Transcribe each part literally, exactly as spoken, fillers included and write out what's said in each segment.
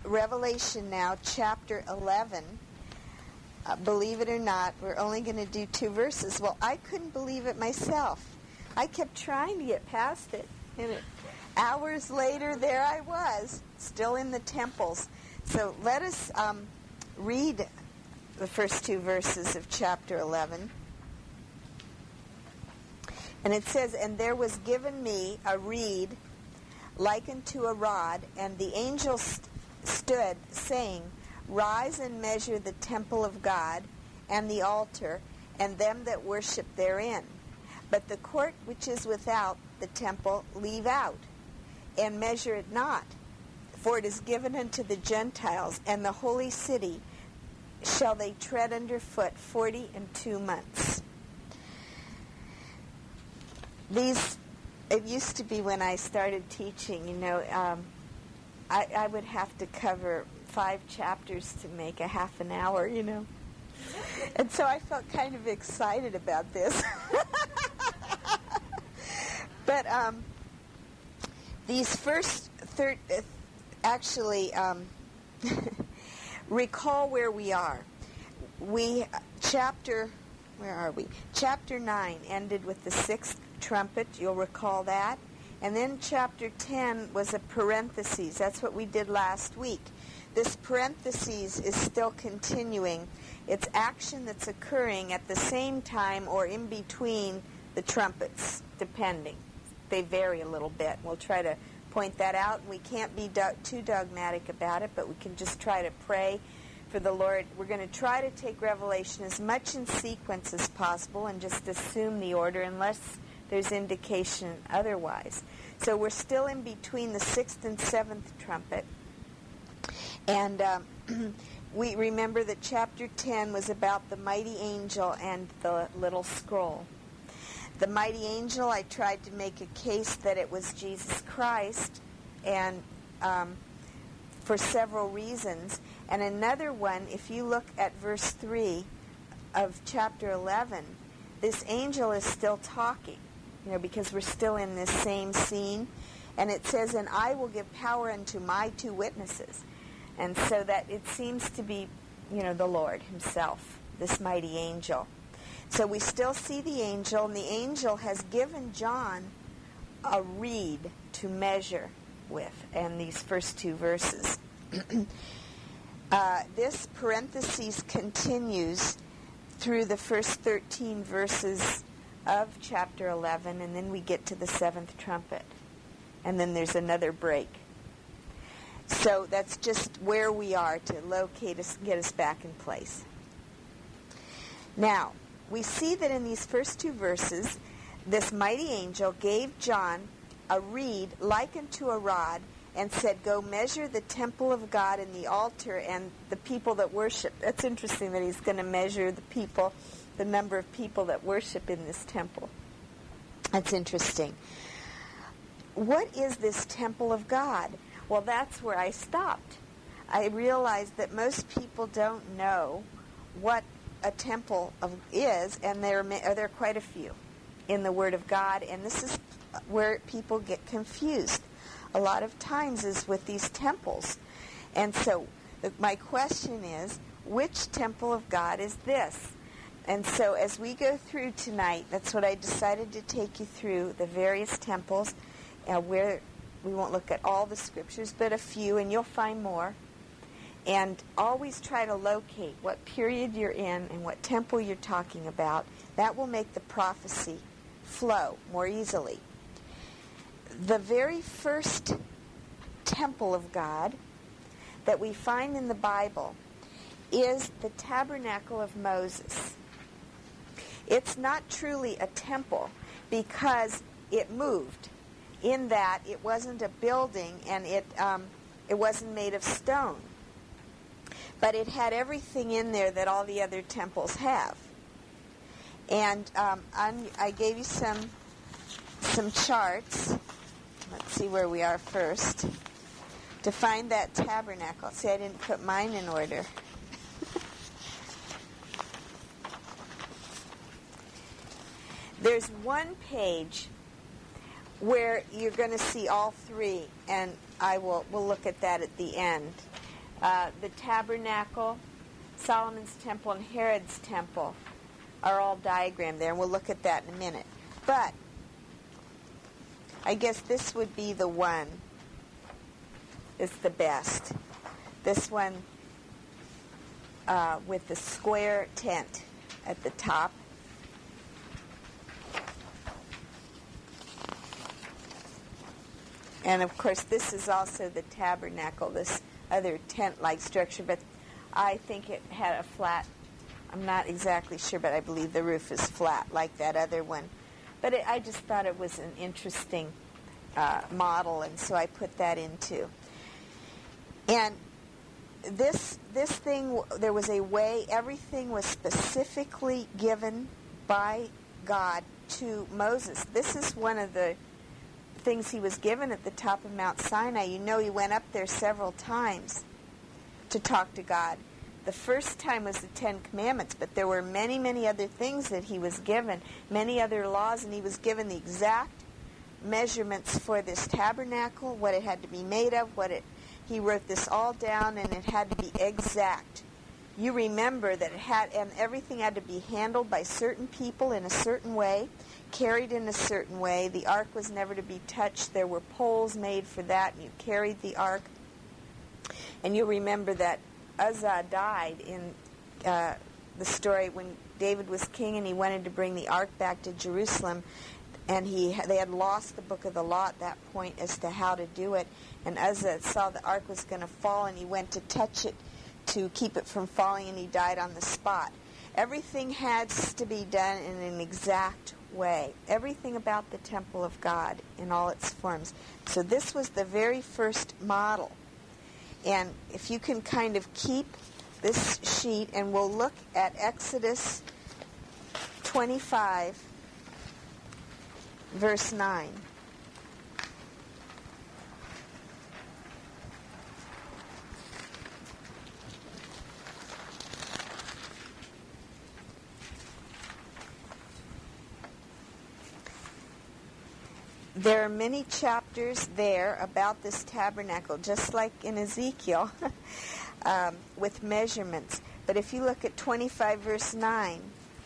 Revelation now, chapter eleven. Uh, believe it or not, we're only going to do two verses. Well, I couldn't believe it myself. I kept trying to get past it. And it, hours later, there I was, still in the temples. So let us um, read the first two verses of chapter eleven. And it says, "And there was given me a reed like unto a rod, and the angel st- stood, saying, Rise and measure the temple of God, and the altar, and them that worship therein. But the court which is without the temple leave out, and measure it not. For it is given unto the Gentiles, and the holy city shall they tread under foot forty and two months." These, it used to be when I started teaching, you know, um, I, I would have to cover five chapters to make a half an hour, you know. And so I felt kind of excited about this. But um, these first, thir- uh, actually, um, recall where we are. We, chapter, where are we? Chapter nine ended with the sixth trumpet, you'll recall that. And then chapter ten was a parenthesis. That's what we did last week. This parenthesis is still continuing. It's action that's occurring at the same time or in between the trumpets, depending. They vary a little bit. We'll try to point that out. We can't be do- too dogmatic about it, but we can just try to pray for the Lord. We're going to try to take Revelation as much in sequence as possible and just assume the order unless there's indication otherwise. So we're still in between the sixth and seventh trumpet. And um, we remember that chapter ten was about the mighty angel and the little scroll. The mighty angel, I tried to make a case that it was Jesus Christ, and um, for several reasons. And another one, if you look at verse three of chapter eleven, this angel is still talking, you know, because we're still in this same scene. And it says, "And I will give power unto my two witnesses." And so that it seems to be, you know, the Lord himself, this mighty angel. So we still see the angel, and the angel has given John a reed to measure with, and these first two verses. uh, this parenthesis continues through the first thirteen verses of chapter eleven, and then we get to the seventh trumpet. And then there's another break. So that's just where we are to locate us, get us back in place. Now, we see that in these first two verses, this mighty angel gave John a reed like unto a rod and said, "Go measure the temple of God and the altar and the people that worship." That's interesting that he's going to measure the people, the number of people that worship in this temple. That's interesting. What is this temple of God? Well, that's where I stopped. I realized that most people don't know what a temple of is, and there are, there are quite a few in the Word of God, and this is where people get confused a lot of times is with these temples. And so the, my question is, which temple of God is this? And so as we go through tonight, that's what I decided to take you through, the various temples, uh, where we won't look at all the scriptures, but a few, and you'll find more. And always try to locate what period you're in and what temple you're talking about. That will make the prophecy flow more easily. The very first temple of God that we find in the Bible is the tabernacle of Moses. It's not truly a temple because it moved, in that it wasn't a building and it um, it wasn't made of stone. But it had everything in there that all the other temples have. And um, I'm, I gave you some some charts. Let's see where we are first. To find that tabernacle. See, I didn't put mine in order. There's one page where you're going to see all three, and I will we'll look at that at the end. Uh, the tabernacle, Solomon's temple, and Herod's temple are all diagrammed there, and we'll look at that in a minute. But I guess this would be the one that's the best. This one uh, with the square tent at the top. And of course, this is also the tabernacle, this other tent-like structure, but I think it had a flat, I'm not exactly sure, but I believe the roof is flat like that other one. But it, I just thought it was an interesting uh, model, and so I put that in too. And this this thing, there was a way, everything was specifically given by God to Moses. This is one of the things he was given at the top of Mount Sinai. You know, he went up there several times to talk to God. The first time was the Ten Commandments, but there were many, many other things that he was given, many other laws, and he was given the exact measurements for this tabernacle, what it had to be made of, what it, he wrote this all down, and it had to be exact. You remember that it had, and everything had to be handled by certain people in a certain way, carried in a certain way. The ark was never to be touched. There were poles made for that, and you carried the ark. And you remember that Uzzah died in uh, the story when David was king and he wanted to bring the ark back to Jerusalem, and he they had lost the book of the law at that point as to how to do it. And Uzzah saw the ark was going to fall, and he went to touch it to keep it from falling, and he died on the spot. Everything has to be done in an exact way. Everything about the temple of God in all its forms. So this was the very first model. And if you can kind of keep this sheet, and we'll look at Exodus twenty-five, verse nine. There are many chapters there about this tabernacle, just like in Ezekiel, um, with measurements. But if you look at twenty-five, verse nine,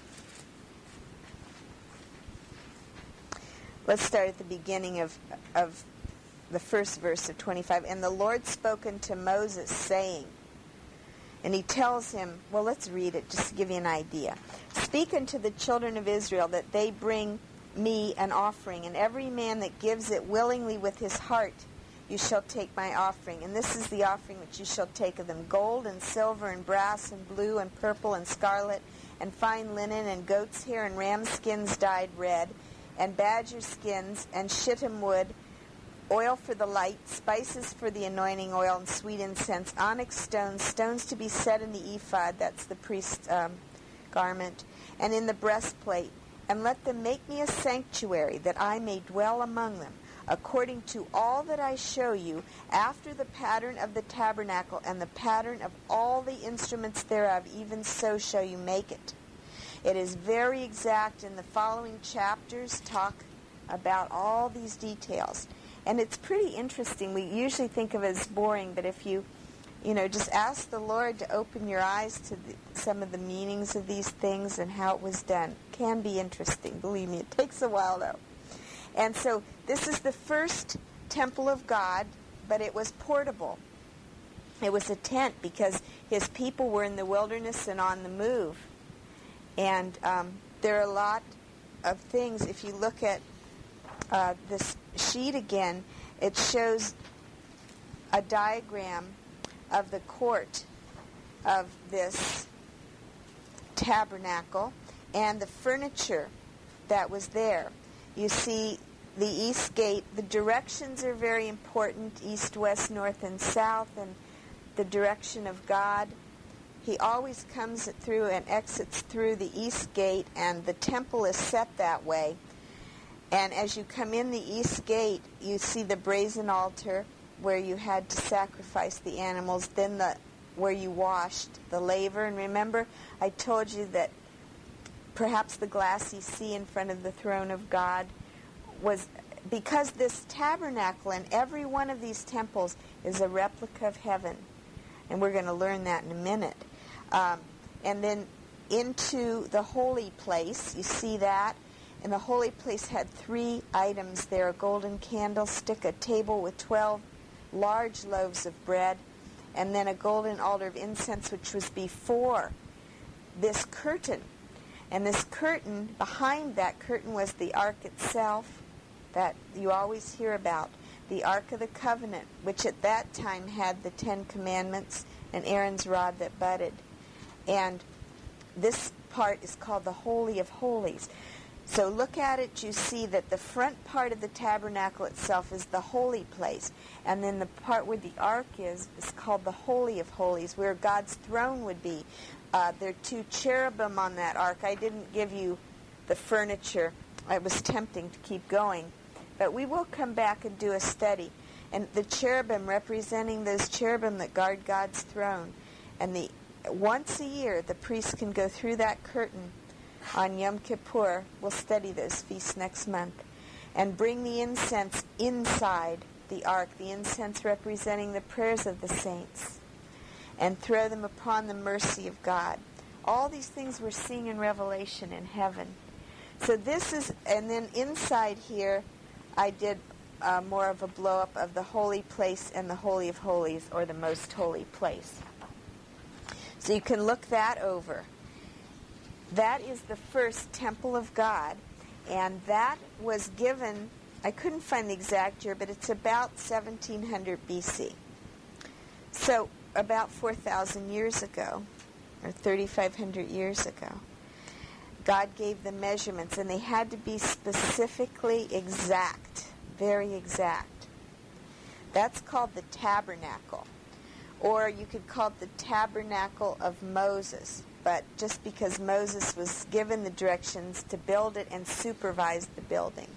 let's start at the beginning of, of the first verse of twenty-five. And the Lord spoke unto Moses, saying, and he tells him, well, let's read it just to give you an idea. Speak unto the children of Israel that they bring me an offering, and every man that gives it willingly with his heart, you shall take my offering. And this is the offering which you shall take of them: gold and silver and brass and blue and purple and scarlet and fine linen and goat's hair and ram skins dyed red and badger skins and shittim wood, oil for the light, spices for the anointing oil, and sweet incense, onyx stones, stones to be set in the ephod, that's the priest's um, garment, and in the breastplate. And let them make me a sanctuary, that I may dwell among them, according to all that I show you, after the pattern of the tabernacle and the pattern of all the instruments thereof, even so shall you make it. It is very exact, and the following chapters talk about all these details. And it's pretty interesting. We usually think of it as boring, but if you You know, just ask the Lord to open your eyes to the, some of the meanings of these things and how it was done. It can be interesting. Believe me, it takes a while, though. And so this is the first temple of God, but it was portable. It was a tent because his people were in the wilderness and on the move. And um, there are a lot of things. If you look at uh, this sheet again, it shows a diagram of the court of this tabernacle and the furniture that was there. You see the east gate. The directions are very important: east, west, north, and south, and the direction of God. He always comes through and exits through the east gate, and the temple is set that way. And as you come in the east gate, you see the brazen altar where you had to sacrifice the animals, then the where you washed the laver. And remember, I told you that perhaps the glassy sea in front of the throne of God was because this tabernacle and every one of these temples is a replica of heaven. And we're going to learn that in a minute. Um, and then into the holy place, you see that? And the holy place had three items there, a golden candlestick, a table with twelve large loaves of bread, and then a golden altar of incense, which was before this curtain. And this curtain, behind that curtain was the ark itself that you always hear about, the Ark of the Covenant, which at that time had the Ten Commandments and Aaron's rod that budded. And this part is called the Holy of Holies. So look at it, you see that the front part of the tabernacle itself is the holy place, and then the part where the ark is is called the Holy of Holies, where God's throne would be. Uh, there are two cherubim on that ark. I didn't give you the furniture. It was tempting to keep going. But we will come back and do a study. And the cherubim representing those cherubim that guard God's throne. And the once a year, the priest can go through that curtain on Yom Kippur. We'll study those feasts next month. And bring the incense inside the ark, the incense representing the prayers of the saints, and throw them upon the mercy of God. All these things we're seeing in Revelation in heaven. So this is, and then inside here, I did uh, more of a blow-up of the holy place and the Holy of Holies, or the most holy place. So you can look that over. That is the first temple of God, and that was given, I couldn't find the exact year, but it's about seventeen hundred B C. So about four thousand years ago, or thirty-five hundred years ago, God gave the measurements, and they had to be specifically exact, very exact. That's called the tabernacle, or you could call it the tabernacle of Moses, but just because Moses was given the directions to build it and supervise the building.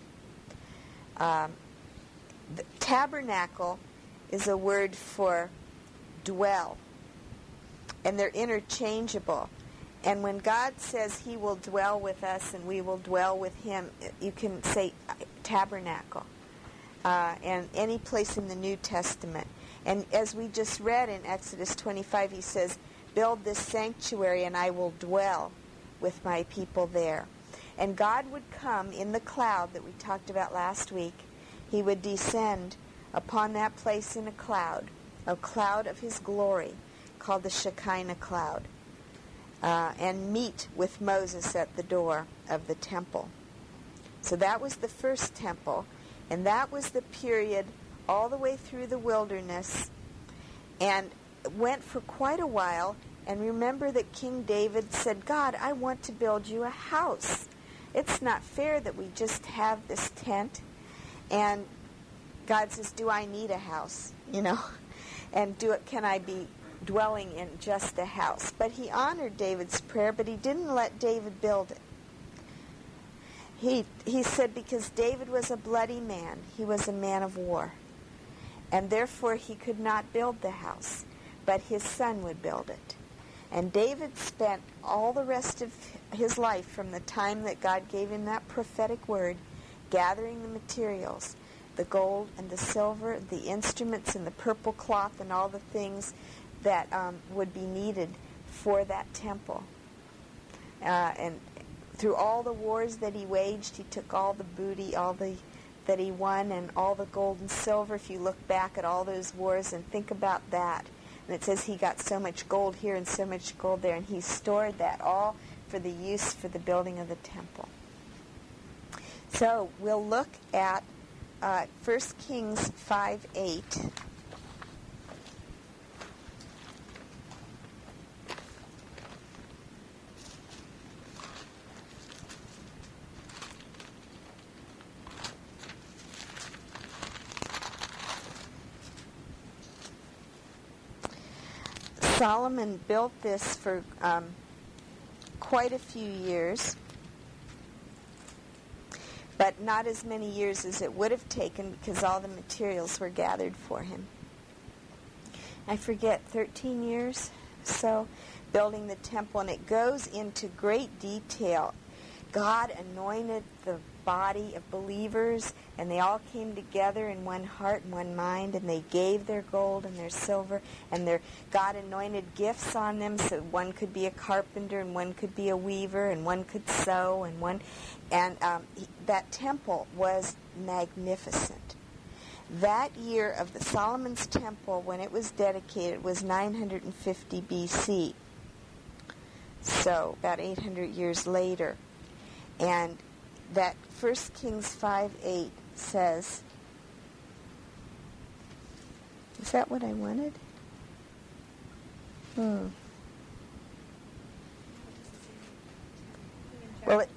Um, the tabernacle is a word for dwell, and they're interchangeable. And when God says he will dwell with us and we will dwell with him, you can say tabernacle. Uh, and any place in the New Testament. And as we just read in Exodus twenty-five, he says, build this sanctuary and I will dwell with my people there. And God would come in the cloud that we talked about last week. He would descend upon that place in a cloud, a cloud of his glory, called the Shekinah cloud, uh, and meet with Moses at the door of the temple. So that was the first temple, and that was the period all the way through the wilderness, and went for quite a while. And remember that King David said, God, I want to build you a house. It's not fair that we just have this tent. And God says, do I need a house? You know, and do it? Can I be dwelling in just a house? But he honored David's prayer, but he didn't let David build it. He he said because David was a bloody man, he was a man of war, and therefore he could not build the house, but his son would build it. And David spent all the rest of his life, from the time that God gave him that prophetic word, gathering the materials, the gold and the silver, the instruments and the purple cloth and all the things that um, would be needed for that temple. Uh, and through all the wars that he waged, he took all the booty, all the that he won, and all the gold and silver. If you look back at all those wars and think about that, and it says he got so much gold here and so much gold there, and he stored that all for the use for the building of the temple. So we'll look at uh, First Kings five eight. Solomon built this for um, quite a few years, but not as many years as it would have taken because all the materials were gathered for him. I forget, thirteen years, so, building the temple, and it goes into great detail. God anointed the body of believers, and they all came together in one heart and one mind, and they gave their gold and their silver, and their God anointed gifts on them, so one could be a carpenter, and one could be a weaver, and one could sew, and one, and um, he, that temple was magnificent. That year of the Solomon's temple, when it was dedicated, was nine hundred fifty B C, so about eight hundred years later. And that First Kings five eight says, is that what I wanted? Hmm. Well, it,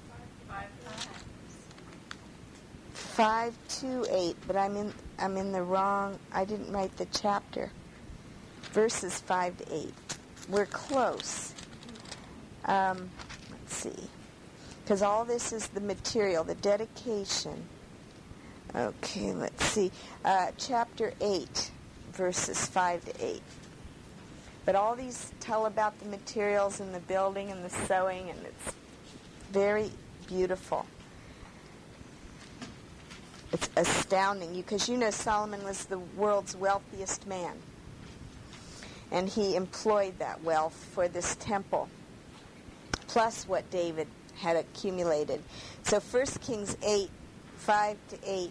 five two eight, but I'm in I'm in the wrong. I didn't write the chapter. Verses five to eight. We're close. Um, let's see. Because all this is the material, the dedication. Okay, let's see. Uh, chapter eight, verses five to eight. But all these tell about the materials and the building and the sewing, and it's very beautiful. It's astounding, because you know Solomon was the world's wealthiest man. And he employed that wealth for this temple, plus what David had accumulated. So First Kings eight, five to eight.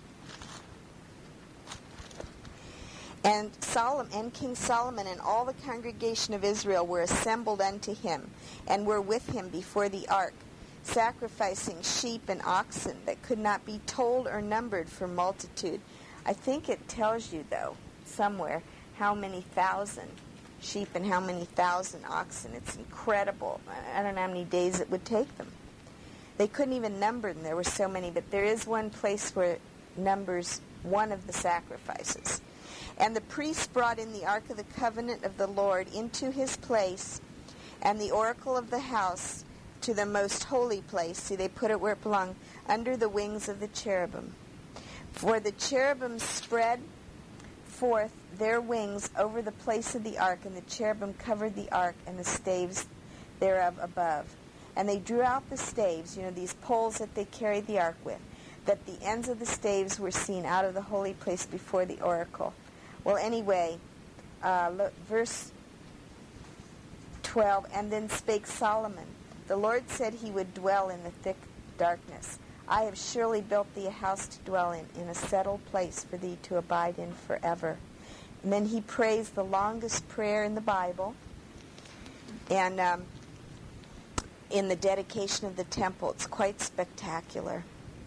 And Solomon and King Solomon and all the congregation of Israel were assembled unto him, and were with him before the ark, sacrificing sheep and oxen that could not be told or numbered for multitude. I think it tells you, though, somewhere, how many thousand sheep and how many thousand oxen. It's incredible. I don't know how many days it would take them. They couldn't even number them. There were so many, but there is one place where it numbers one of the sacrifices. And the priests brought in the ark of the covenant of the Lord into his place, and the oracle of the house to the most holy place. See, they put it where it belonged, under the wings of the cherubim. For the cherubim spread forth their wings over the place of the ark, and the cherubim covered the ark and the staves thereof above. And they drew out the staves, you know, these poles that they carried the ark with, that the ends of the staves were seen out of the holy place before the oracle. Well, anyway, uh, look, verse twelve, and then spake Solomon, the Lord said he would dwell in the thick darkness. I have surely built thee a house to dwell in, in a settled place for thee to abide in forever. And then he prays the longest prayer in the Bible, and um, in the dedication of the temple. It's quite spectacular.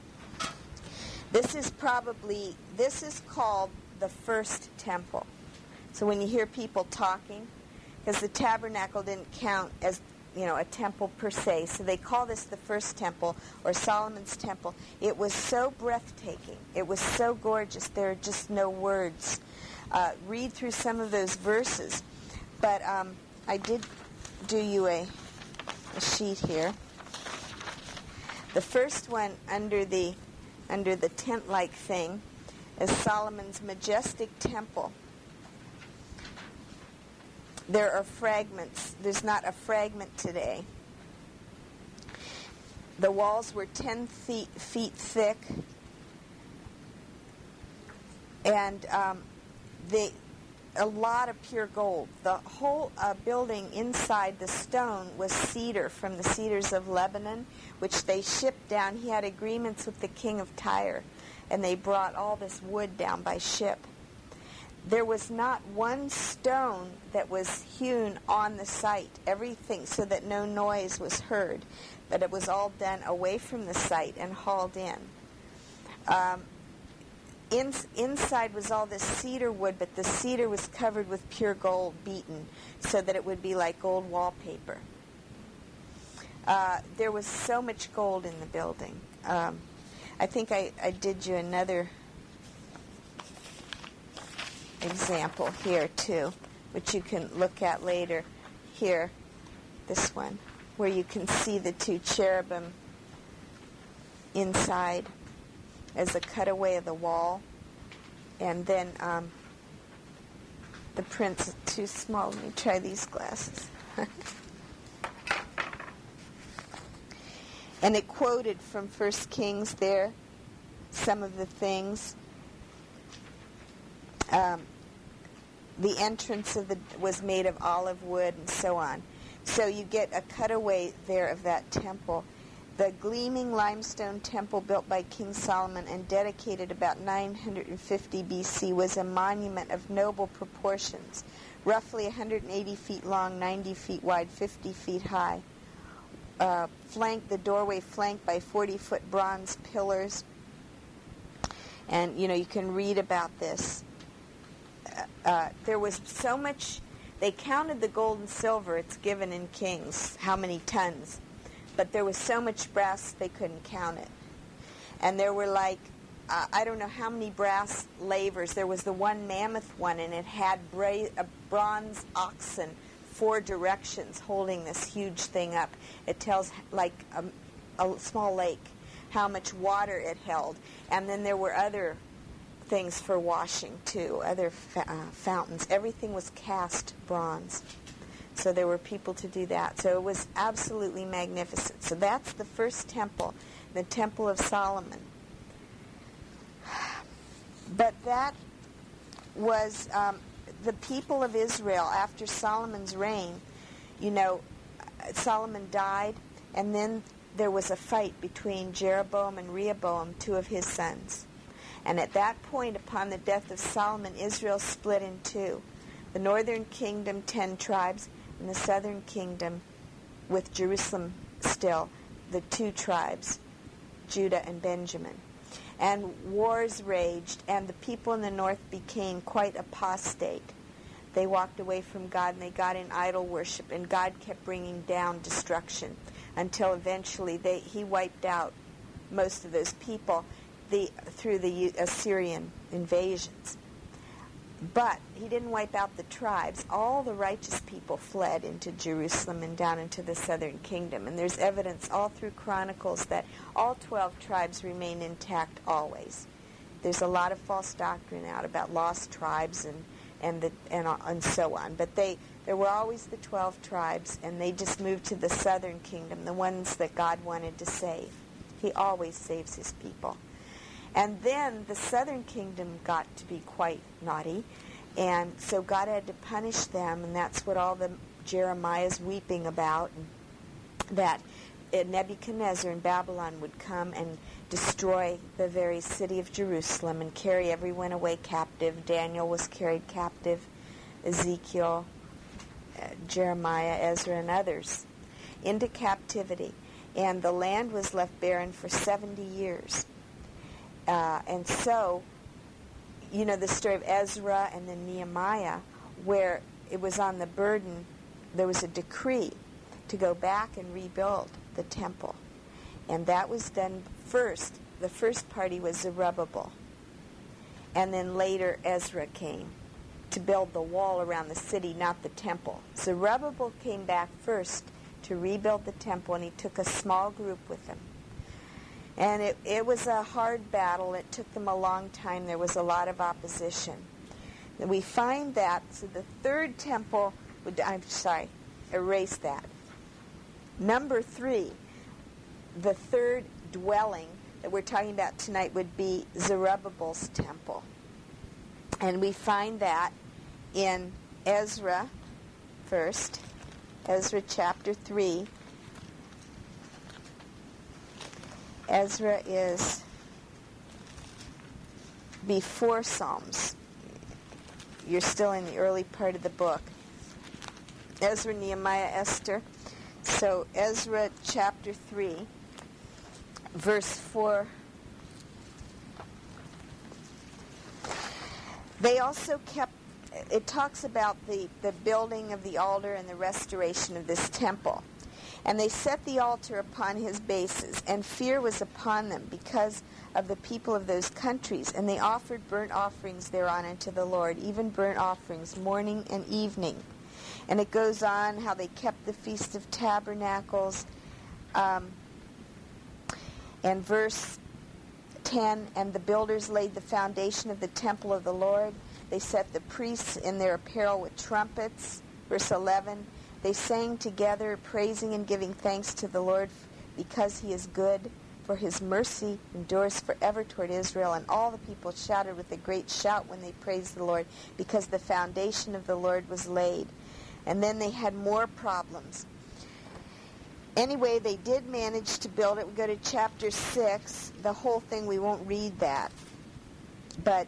This is probably, this is called the first temple. So when you hear people talking, because the tabernacle didn't count as, you know, a temple per se, so they call this the first temple, or Solomon's temple. It was so breathtaking. It was so gorgeous. There are just no words. Uh, read through some of those verses. But um, I did do you a, a sheet here. The first one under the under the tent-like thing is Solomon's majestic temple. There are fragments. There's not a fragment today. The walls were ten feet, feet thick, and um, they, a lot of pure gold. The whole uh, building inside, the stone was cedar from the cedars of Lebanon, which they shipped down. He had agreements with the king of Tyre, and they brought all this wood down by ship. There was not one stone that was hewn on the site, everything, so that no noise was heard, but it was all done away from the site and hauled in. Um, in inside was all this cedar wood, but the cedar was covered with pure gold beaten, so that it would be like gold wallpaper. Uh, there was so much gold in the building. Um, I think I, I did you another example here too, which you can look at later. Here, this one, where you can see the two cherubim inside as a cutaway of the wall, and then um, the print's is too small. Let me try these glasses. And it quoted from First Kings there, some of the things. Um, the entrance of the was made of olive wood and so on. So you get a cutaway there of that temple. The gleaming limestone temple built by King Solomon and dedicated about nine hundred fifty B C was a monument of noble proportions, roughly one hundred eighty feet long, ninety feet wide, fifty feet high. Uh, flanked, the doorway flanked by forty-foot bronze pillars. And, you know, you can read about this. Uh, uh, there was so much, they counted the gold and silver, it's given in Kings, how many tons. But there was so much brass they couldn't count it. And there were like, uh, I don't know how many brass lavers. There was the one mammoth one, and it had bra- a bronze oxen, four directions, holding this huge thing up. It tells, like a, a small lake, how much water it held. And then there were other things for washing, too, other fa- uh, fountains. Everything was cast bronze. So there were people to do that. So it was absolutely magnificent. So that's the first temple, the Temple of Solomon. But that was um, the people of Israel after Solomon's reign. You know, Solomon died, and then there was a fight between Jeroboam and Rehoboam, two of his sons. And at that point, upon the death of Solomon, Israel split in two. The northern kingdom, ten tribes, and the southern kingdom, with Jerusalem still, the two tribes, Judah and Benjamin. And wars raged, and the people in the north became quite apostate. They walked away from God, and they got in idol worship, and God kept bringing down destruction until eventually they, he wiped out most of those people the, through the Assyrian invasions. But he didn't wipe out the tribes. All the righteous people fled into Jerusalem and down into the southern kingdom. And there's evidence all through Chronicles that all twelve tribes remain intact always. There's a lot of false doctrine out about lost tribes and and the and, uh, and so on. But they there were always the twelve tribes, and they just moved to the southern kingdom, the ones that God wanted to save. He always saves his people. And then the southern kingdom got to be quite naughty, and so God had to punish them, and that's what all the Jeremiah's weeping about, and that Nebuchadnezzar in Babylon would come and destroy the very city of Jerusalem and carry everyone away captive. Daniel was carried captive, Ezekiel, uh, Jeremiah, Ezra, and others into captivity, and the land was left barren for seventy years. Uh, and so, you know, the story of Ezra and then Nehemiah, where it was on the burden, there was a decree to go back and rebuild the temple. And that was done first. The first party was Zerubbabel. And then later Ezra came to build the wall around the city, not the temple. Zerubbabel came back first to rebuild the temple, and he took a small group with him. And it, it was a hard battle. It took them a long time. There was a lot of opposition. And we find that, so the third temple, would, I'm sorry, erase that. Number three, the third dwelling that we're talking about tonight would be Zerubbabel's temple. And we find that in Ezra first, Ezra chapter three. Ezra is before Psalms. You're still in the early part of the book. Ezra, Nehemiah, Esther. So Ezra chapter three, verse four. They also kept, it talks about the, the building of the altar and the restoration of this temple. And they set the altar upon his bases, and fear was upon them because of the people of those countries. And they offered burnt offerings thereon unto the Lord, even burnt offerings, morning and evening. And it goes on how they kept the Feast of Tabernacles. Um, and verse ten, and the builders laid the foundation of the temple of the Lord. They set the priests in their apparel with trumpets. Verse eleven, they sang together, praising and giving thanks to the Lord because he is good, for his mercy endures forever toward Israel. And all the people shouted with a great shout when they praised the Lord, because the foundation of the Lord was laid. And then they had more problems. Anyway, they did manage to build it. We go to chapter six. The whole thing, we won't read that. But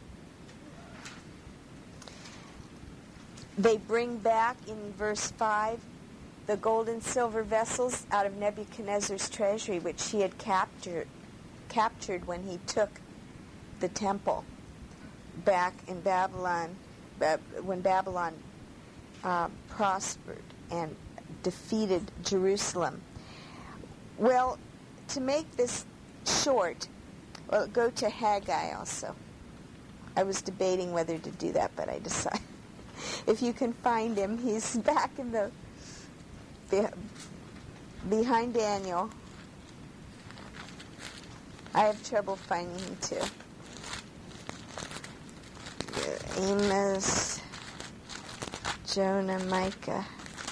they bring back in verse five the gold and silver vessels out of Nebuchadnezzar's treasury, which he had captured, captured when he took the temple back in Babylon, when Babylon uh, prospered and defeated Jerusalem. Well, to make this short, well, go to Haggai also. I was debating whether to do that, but I decided. If you can find him, he's back in the behind Daniel. I have trouble finding him too. Amos, Jonah, Micah,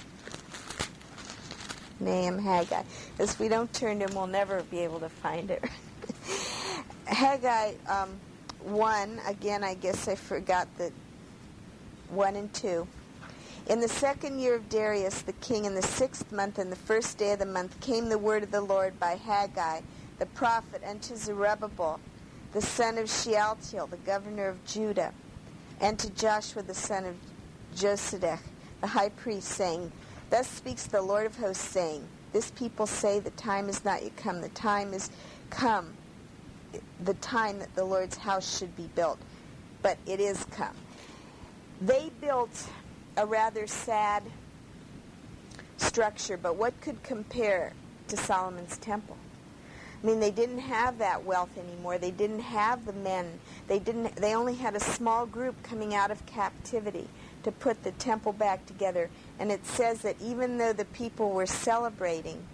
Nahum, Haggai. If we don't turn to him, we'll never be able to find it. Haggai um, one, again, I guess I forgot the one and two. In the second year of Darius the king, in the sixth month, and the first day of the month, came the word of the Lord by Haggai the prophet unto Zerubbabel, the son of Shealtiel, the governor of Judah, and to Joshua the son of Josedech, the high priest, saying, Thus speaks the Lord of hosts, saying, This people say, the time is not yet come, the time is come, the time that the Lord's house should be built, but it is come. They built a rather sad structure, but what could compare to Solomon's temple? I mean, they didn't have that wealth anymore. They didn't have the men. They didn't. They only had a small group coming out of captivity to put the temple back together. And it says that even though the people were celebrating,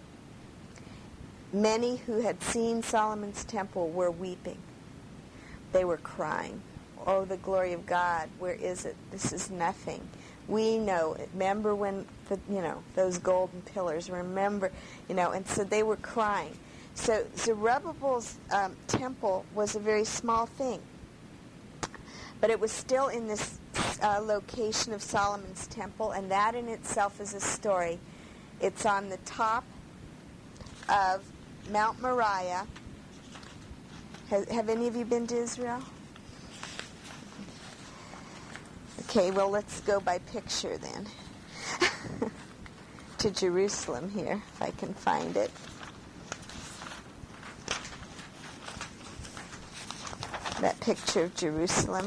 many who had seen Solomon's temple were weeping. They were crying. Oh, the glory of God, where is it? This is nothing. We know it. Remember when, the, you know, those golden pillars, remember, you know, and so they were crying. So Zerubbabel's um, temple was a very small thing, but it was still in this uh, location of Solomon's temple, and that in itself is a story. It's on the top of Mount Moriah. Have, have any of you been to Israel? Okay, well, let's go by picture then to Jerusalem here, if I can find it. That picture of Jerusalem.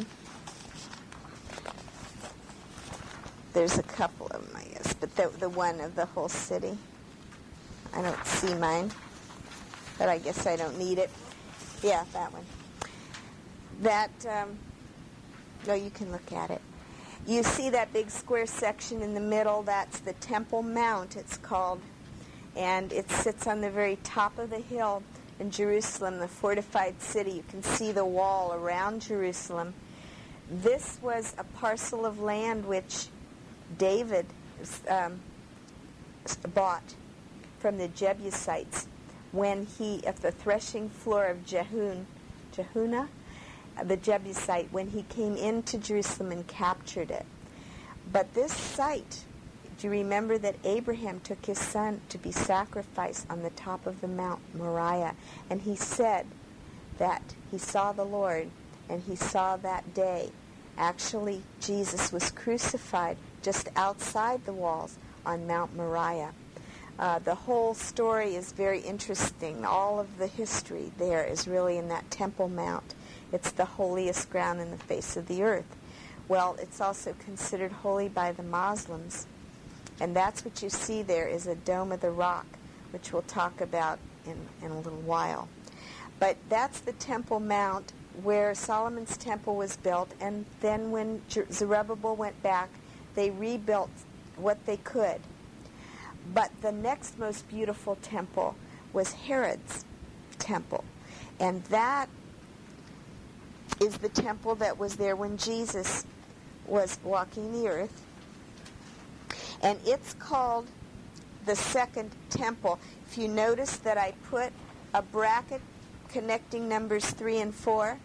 There's a couple of them, I guess, but the, the one of the whole city. I don't see mine, but I guess I don't need it. Yeah, that one. That, um, no, you can look at it. You see that big square section in the middle? That's the Temple Mount, it's called. And it sits on the very top of the hill in Jerusalem, the fortified city. You can see the wall around Jerusalem. This was a parcel of land which David um, bought from the Jebusites when he, at the threshing floor of Jehun, Jehunah, the Jebusite, when he came into Jerusalem and captured it. But this site, do you remember that Abraham took his son to be sacrificed on the top of the Mount Moriah? And he said that he saw the Lord, and he saw that day. Actually, Jesus was crucified just outside the walls on Mount Moriah. Uh, the whole story is very interesting. All of the history there is really in that Temple Mount. It's the holiest ground in the face of the earth. Well, it's also considered holy by the Muslims. And that's what you see there is a Dome of the Rock, which we'll talk about in, in a little while. But that's the Temple Mount where Solomon's temple was built. And then when Zerubbabel went back, they rebuilt what they could. But the next most beautiful temple was Herod's temple. And that is the temple that was there when Jesus was walking the earth. And it's called the second temple. If you notice that I put a bracket connecting numbers three and four,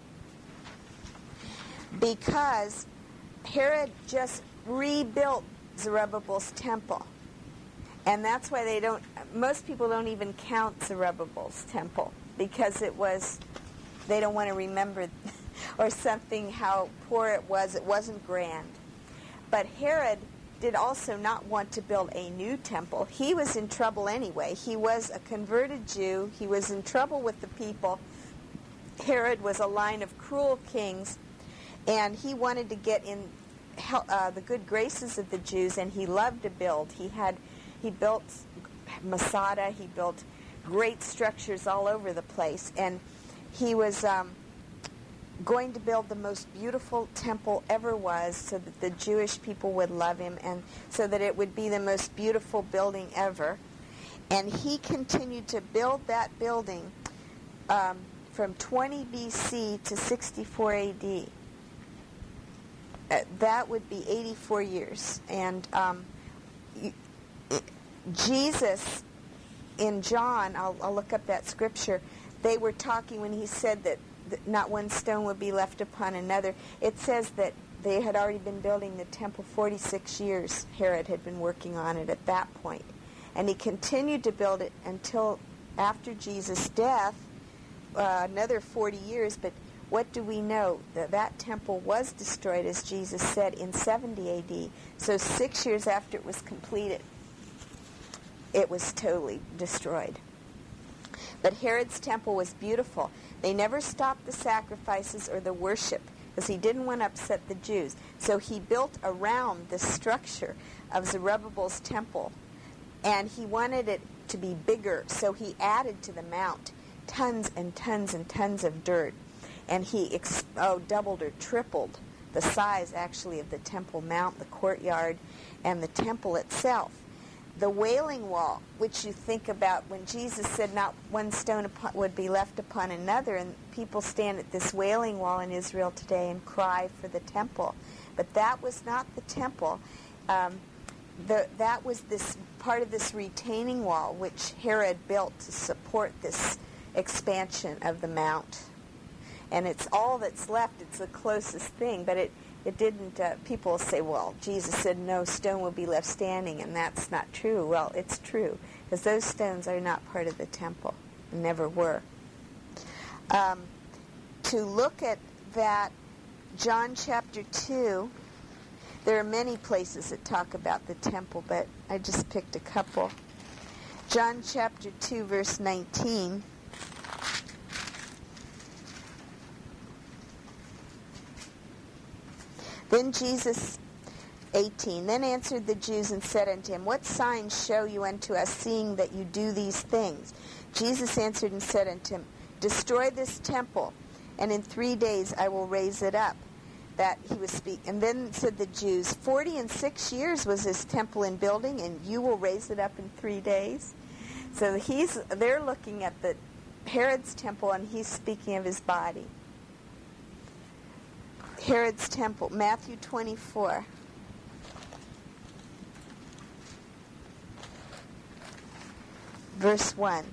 because Herod just rebuilt Zerubbabel's temple. And that's why they don't, most people don't even count Zerubbabel's temple, because it was, they don't want to remember or something how poor it was. It wasn't grand. But Herod did also not want to build a new temple. He was in trouble anyway. He was a converted Jew. He was in trouble with the people. Herod was a line of cruel kings, and he wanted to get in uh, the good graces of the Jews, and he loved to build. He had, he built Masada. He built great structures all over the place, and he was um, going to build the most beautiful temple ever was, so that the Jewish people would love him, and so that it would be the most beautiful building ever. And he continued to build that building um, from twenty B C to sixty-four A D. Uh, that would be eighty-four years. And um, you, Jesus, in John, I'll, I'll look up that scripture, they were talking when he said that not one stone would be left upon another. It says that they had already been building the temple forty-six years. Herod had been working on it at that point. And he continued to build it until after Jesus' death, uh, another forty years. But what do we know? That that temple was destroyed, as Jesus said, in seventy A D. So six years after it was completed, it was totally destroyed. But Herod's temple was beautiful. They never stopped the sacrifices or the worship, because he didn't want to upset the Jews. So he built around the structure of Zerubbabel's temple, and he wanted it to be bigger, so he added to the mount tons and tons and tons of dirt. And he ex- oh, doubled or tripled the size, actually, of the Temple Mount, the courtyard, and the temple itself. The Wailing Wall, which you think about when Jesus said not one stone upon, would be left upon another, and people stand at this Wailing Wall in Israel today and cry for the temple. But that was not the temple. Um, the, that was this part of this retaining wall, which Herod built to support this expansion of the mount. And it's all that's left. It's the closest thing, but it It didn't, uh, people say, well, Jesus said no stone will be left standing, and that's not true. Well, it's true, because those stones are not part of the temple, and never were. Um, to look at that, John chapter two, there are many places that talk about the temple, but I just picked a couple. John chapter two, verse nineteen. Then Jesus, eighteen, then answered the Jews and said unto him, what signs show you unto us, seeing that you do these things? Jesus answered and said unto him, destroy this temple, and in three days I will raise it up. That he was speaking. And then said the Jews, forty and six years was this temple in building, and you will raise it up in three days? So he's they're looking at the Herod's temple, and he's speaking of his body. Herod's temple, Matthew twenty-four. Verse one.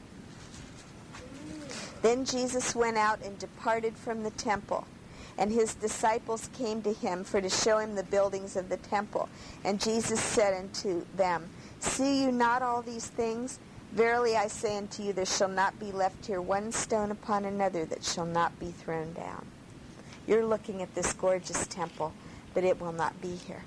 Then Jesus went out and departed from the temple, and his disciples came to him for to show him the buildings of the temple. And Jesus said unto them, see you not all these things? Verily I say unto you, there shall not be left here one stone upon another that shall not be thrown down. You're looking at this gorgeous temple, but it will not be here.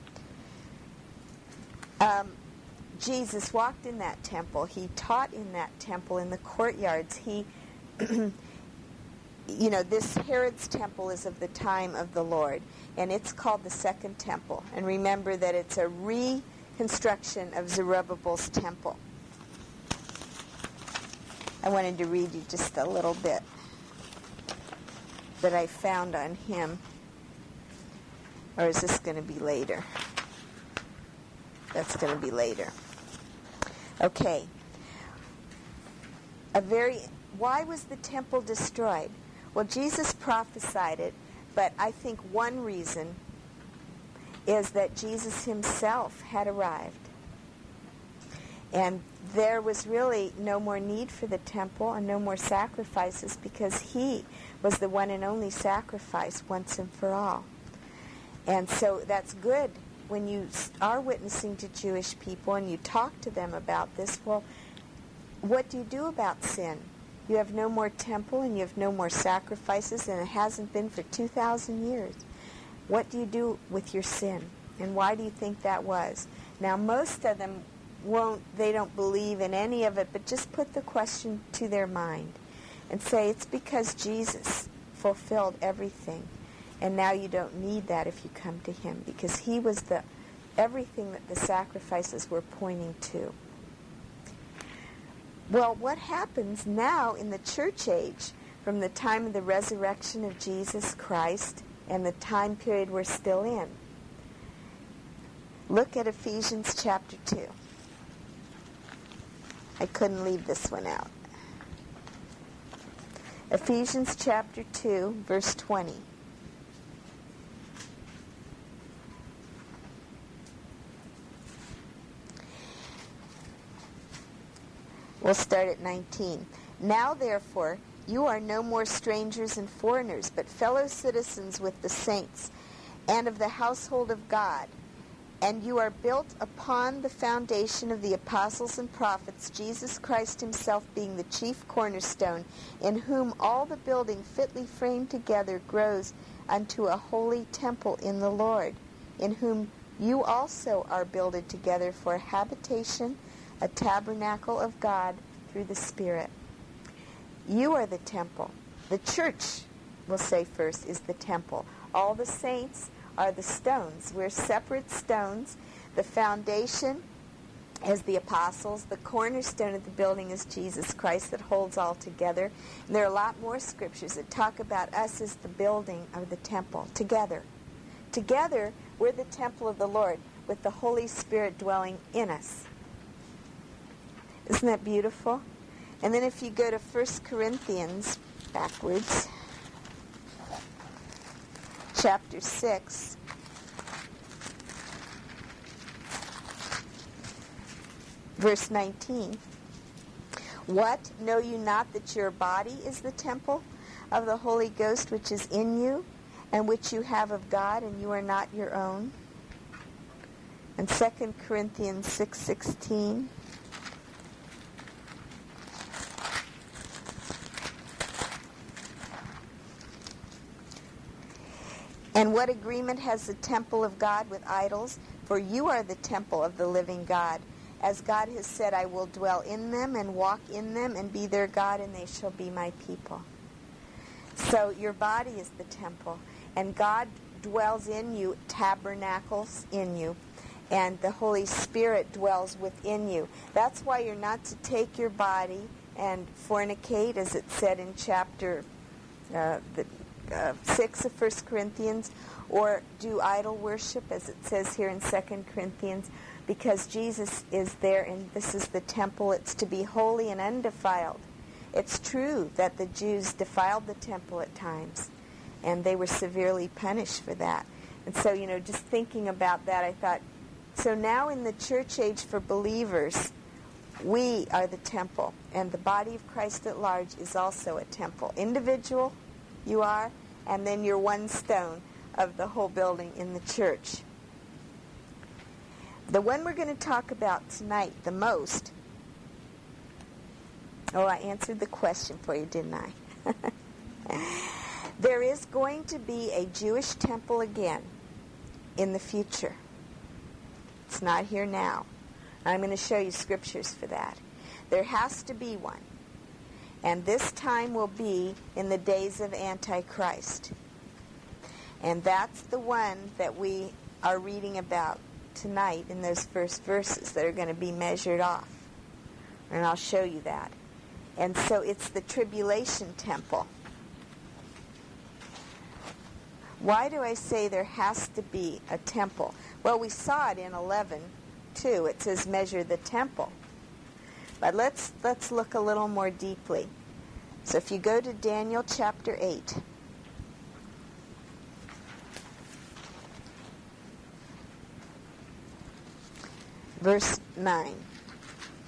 Um, Jesus walked in that temple. He taught in that temple, in the courtyards. He, you know, this Herod's temple is of the time of the Lord, and it's called the Second Temple. And remember that it's a reconstruction of Zerubbabel's temple. I wanted to read you just a little bit that I found on him. Or is this going to be later? That's going to be later. Okay. A very, why was the temple destroyed? Well, Jesus prophesied it, but I think one reason is that Jesus himself had arrived. And there was really no more need for the temple and no more sacrifices because he was the one and only sacrifice once and for all. And so that's good when you are witnessing to Jewish people and you talk to them about this. Well, what do you do about sin? You have no more temple and you have no more sacrifices, and it hasn't been for two thousand years. What do you do with your sin? And why do you think that was? Now, most of them won't, they don't believe in any of it, but just put the question to their mind and say it's because Jesus fulfilled everything. And now you don't need that if you come to him, because he was the everything that the sacrifices were pointing to. Well, what happens now in the church age from the time of the resurrection of Jesus Christ and the time period we're still in? Look at Ephesians chapter two. I couldn't leave this one out. Ephesians chapter two, verse twenty. We'll start at nineteen. Now, therefore, you are no more strangers and foreigners, but fellow citizens with the saints and of the household of God. And you are built upon the foundation of the apostles and prophets, Jesus Christ himself being the chief cornerstone, in whom all the building fitly framed together grows unto a holy temple in the Lord, in whom you also are builded together for a habitation, a tabernacle of God through the Spirit. You are the temple. The church, we'll say first, is the temple. All the saints are the stones. We're separate stones. The foundation is the apostles. The cornerstone of the building is Jesus Christ that holds all together. And there are a lot more scriptures that talk about us as the building of the temple, together. Together, we're the temple of the Lord with the Holy Spirit dwelling in us. Isn't that beautiful? And then if you go to First Corinthians, backwards, chapter six, verse nineteen. What? Know you not that your body is the temple of the Holy Ghost which is in you, and which you have of God, and you are not your own? And Second Corinthians six sixteen. And what agreement has the temple of God with idols? For you are the temple of the living God. As God has said, I will dwell in them and walk in them and be their God, and they shall be my people. So your body is the temple, and God dwells in you, tabernacles in you, and the Holy Spirit dwells within you. That's why you're not to take your body and fornicate, as it said in chapter uh, the Uh, six of First Corinthians, or do idol worship, as it says here in Second Corinthians, because Jesus is there, and this is the temple. It's to be holy and undefiled. It's true that the Jews defiled the temple at times, and they were severely punished for that. And so, you know, just thinking about that, I thought, so now in the church age for believers, we are the temple, and the body of Christ at large is also a temple. Individual, you are, and then you're one stone of the whole building in the church. The one we're going to talk about tonight the most, oh, I answered the question for you, didn't I? There is going to be a Jewish temple again in the future. It's not here now. I'm going to show you scriptures for that. There has to be one. And this time will be in the days of Antichrist. And that's the one that we are reading about tonight in those first verses that are going to be measured off. And I'll show you that. And so it's the tribulation temple. Why do I say there has to be a temple? Well, we saw it in eleven, too. It says measure the temple. But let's let's look a little more deeply. So if you go to Daniel chapter eight, verse nine.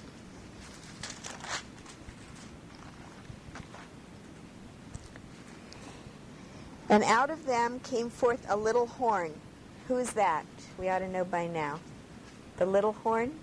And out of them came forth a little horn. Who is that? We ought to know by now. The little horn?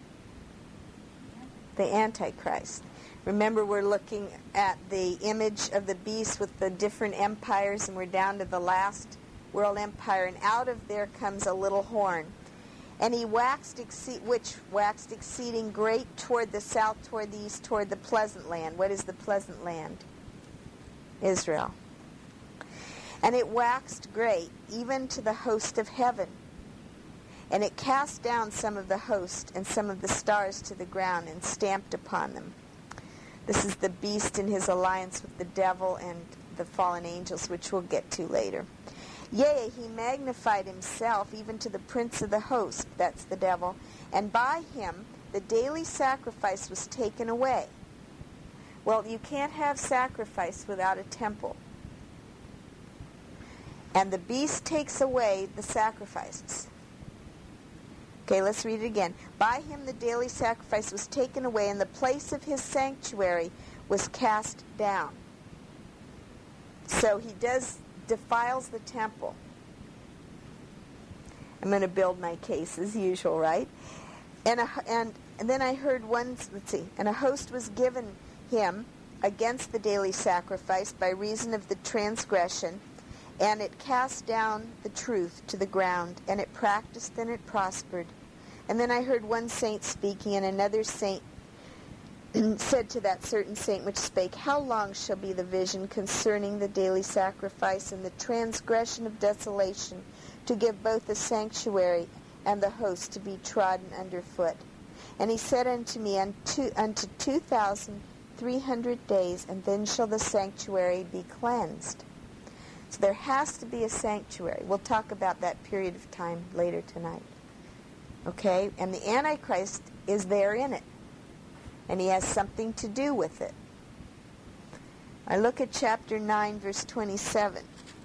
The Antichrist. Remember, we're looking at the image of the beast with the different empires, and we're down to the last world empire, and out of there comes a little horn. And he waxed, exceed, which waxed exceeding great toward the south, toward the east, toward the pleasant land. What is the pleasant land? Israel. And it waxed great, even to the host of heaven. And it cast down some of the host and some of the stars to the ground and stamped upon them. This is the beast in his alliance with the devil and the fallen angels, which we'll get to later. Yea, he magnified himself even to the prince of the host, that's the devil, and by him the daily sacrifice was taken away. Well, you can't have sacrifice without a temple. And the beast takes away the sacrifices. Okay, let's read it again. By him the daily sacrifice was taken away, and the place of his sanctuary was cast down. So he does defiles the temple. I'm going to build my case as usual, right? And, a, and and then I heard one, let's see, and a host was given him against the daily sacrifice by reason of the transgression, and it cast down the truth to the ground, and it practiced and it prospered. And then I heard one saint speaking, and another saint said to that certain saint which spake, How long shall be the vision concerning the daily sacrifice and the transgression of desolation, to give both the sanctuary and the host to be trodden under foot? And he said unto me, Unto, unto two thousand three hundred days, and then shall the sanctuary be cleansed. So there has to be a sanctuary. We'll talk about that period of time later tonight. Okay? And the Antichrist is there in it. And he has something to do with it. I look at chapter nine, verse twenty-seven.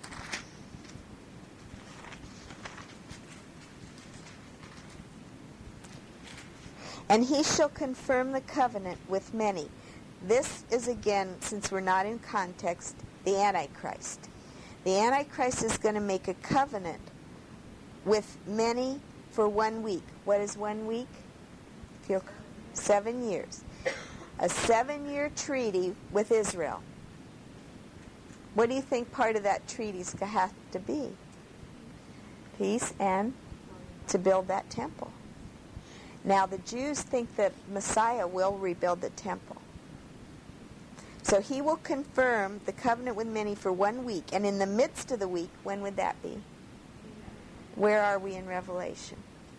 And he shall confirm the covenant with many. This is, again, since we're not in context, the Antichrist. The Antichrist is going to make a covenant with many for one week. What is one week? Feel seven years. A seven-year treaty with Israel. What do you think part of that treaty is going to have to be? Peace and to build that temple. Now, the Jews think that Messiah will rebuild the temple. So he will confirm the covenant with many for one week. And in the midst of the week, when would that be? Where are we in Revelation?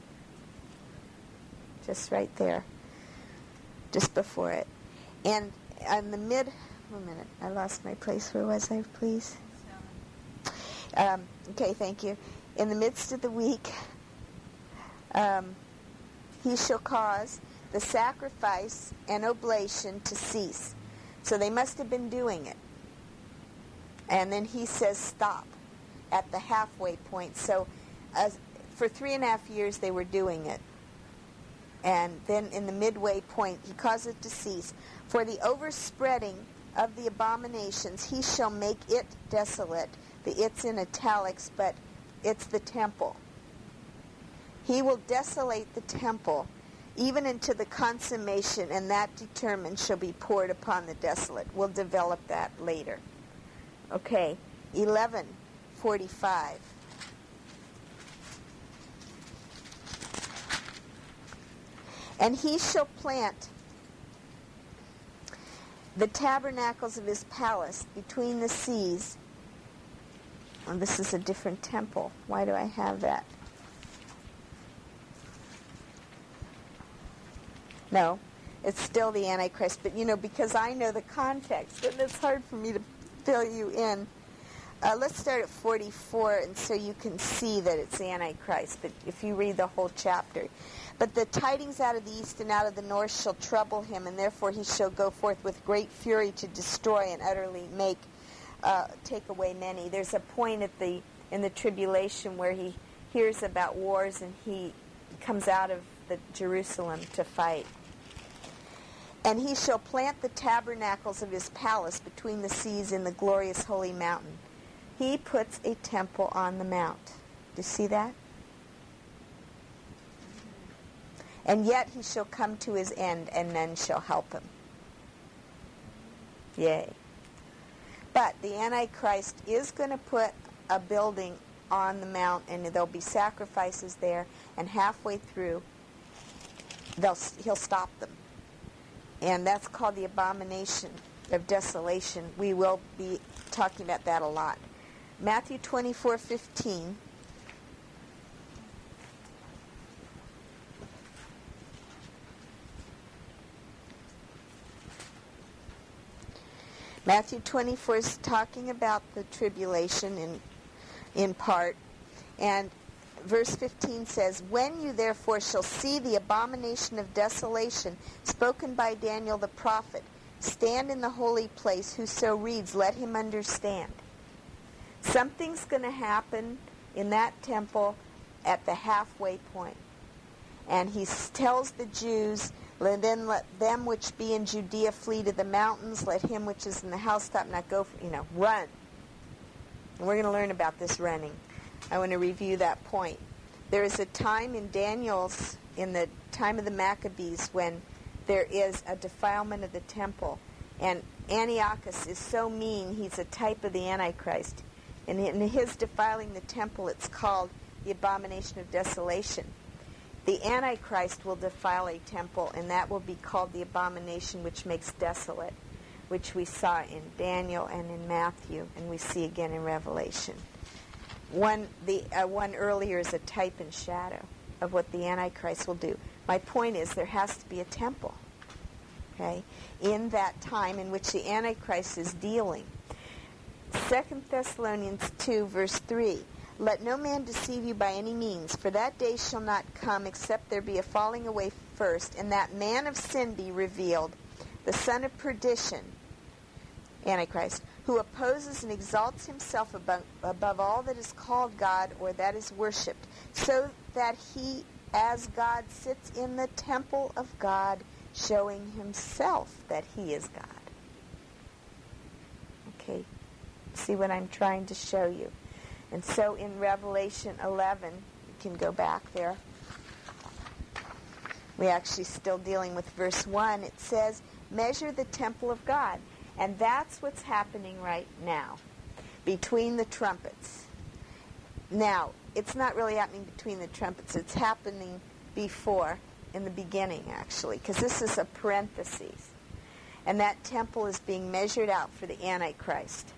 Just right there. Just before it. And in the mid... One minute. I lost my place. Where was I, please? Um, okay, thank you. In the midst of the week, um, he shall cause the sacrifice and oblation to cease. So they must have been doing it. And then he says stop at the halfway point. So uh, for three and a half years they were doing it. And then in the midway point he caused it to cease. For the overspreading of the abominations he shall make it desolate. The it's in italics, but it's the temple. He will desolate the temple even into the consummation, and that determined shall be poured upon the desolate. We'll develop that later. Okay, eleven forty-five. And he shall plant the tabernacles of his palace between the seas. And this is a different temple. Why do I have that? No, it's still the Antichrist. But, you know, because I know the context, and it's hard for me to fill you in. Uh, let's start at forty-four, and so you can see that it's the Antichrist. But if you read the whole chapter. But the tidings out of the east and out of the north shall trouble him, and therefore he shall go forth with great fury to destroy and utterly make, uh, take away many. There's a point at the in the tribulation where he hears about wars, and he comes out of the Jerusalem to fight. And he shall plant the tabernacles of his palace between the seas in the glorious holy mountain. He puts a temple on the mount. Do you see that? And yet he shall come to his end, and none shall help him. Yay. But the Antichrist is going to put a building on the mount, and there'll be sacrifices there, and halfway through, they'll, he'll stop them. And that's called the abomination of desolation. We will be talking about that a lot. Matthew twenty-four fifteen. Matthew twenty-four is talking about the tribulation in, in part. And verse fifteen says, "When you therefore shall see the abomination of desolation spoken by Daniel the prophet, stand in the holy place. Whoso reads, let him understand." Something's going to happen in that temple at the halfway point. And he tells the Jews, "Then let them which be in Judea flee to the mountains. Let him which is in the housetop not go, for, you know, run." And we're going to learn about this running. I want to review that point. There is a time in Daniel's, in the time of the Maccabees, when there is a defilement of the temple. And Antiochus is so mean, he's a type of the Antichrist. And in his defiling the temple, it's called the abomination of desolation. The Antichrist will defile a temple, and that will be called the abomination which makes desolate, which we saw in Daniel and in Matthew, and we see again in Revelation. One, the uh, one earlier is a type and shadow of what the Antichrist will do. My point is there has to be a temple, okay, in that time in which the Antichrist is dealing. Second Thessalonians two, verse three. "Let no man deceive you by any means, for that day shall not come except there be a falling away first, and that man of sin be revealed, the son of perdition," Antichrist, "who opposes and exalts himself above, above all that is called God or that is worshipped, so that he as God sits in the temple of God, showing himself that he is God." Okay, see what I'm trying to show you. And so in Revelation eleven, you can go back there. We're actually still dealing with verse one. It says, "Measure the temple of God." And that's what's happening right now, between the trumpets. Now, it's not really happening between the trumpets. It's happening before, in the beginning, actually, because this is a parenthesis. And that temple is being measured out for the Antichrist.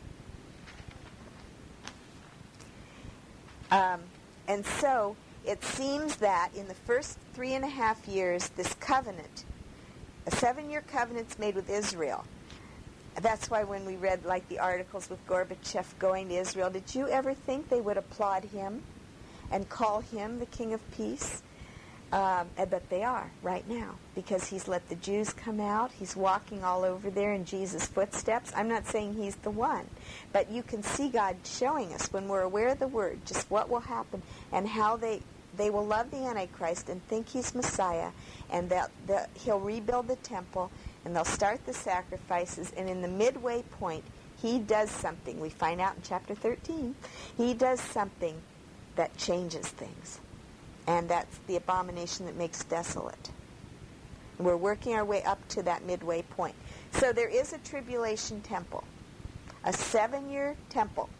Um, and so it seems that in the first three and a half years, this covenant, a seven-year covenant's made with Israel. That's why when we read, like, the articles with Gorbachev going to Israel, did you ever think they would applaud him and call him the King of Peace? Um, but they are right now, because he's let the Jews come out. He's walking all over there in Jesus' footsteps. I'm not saying he's the one, but you can see God showing us, when we're aware of the Word, just what will happen and how they they will love the Antichrist and think he's Messiah, and that, that he'll rebuild the temple, and they'll start the sacrifices, and in the midway point, he does something. We find out in chapter thirteen. He does something that changes things. And that's the abomination that makes desolate. And we're working our way up to that midway point. So there is a tribulation temple, a seven-year temple.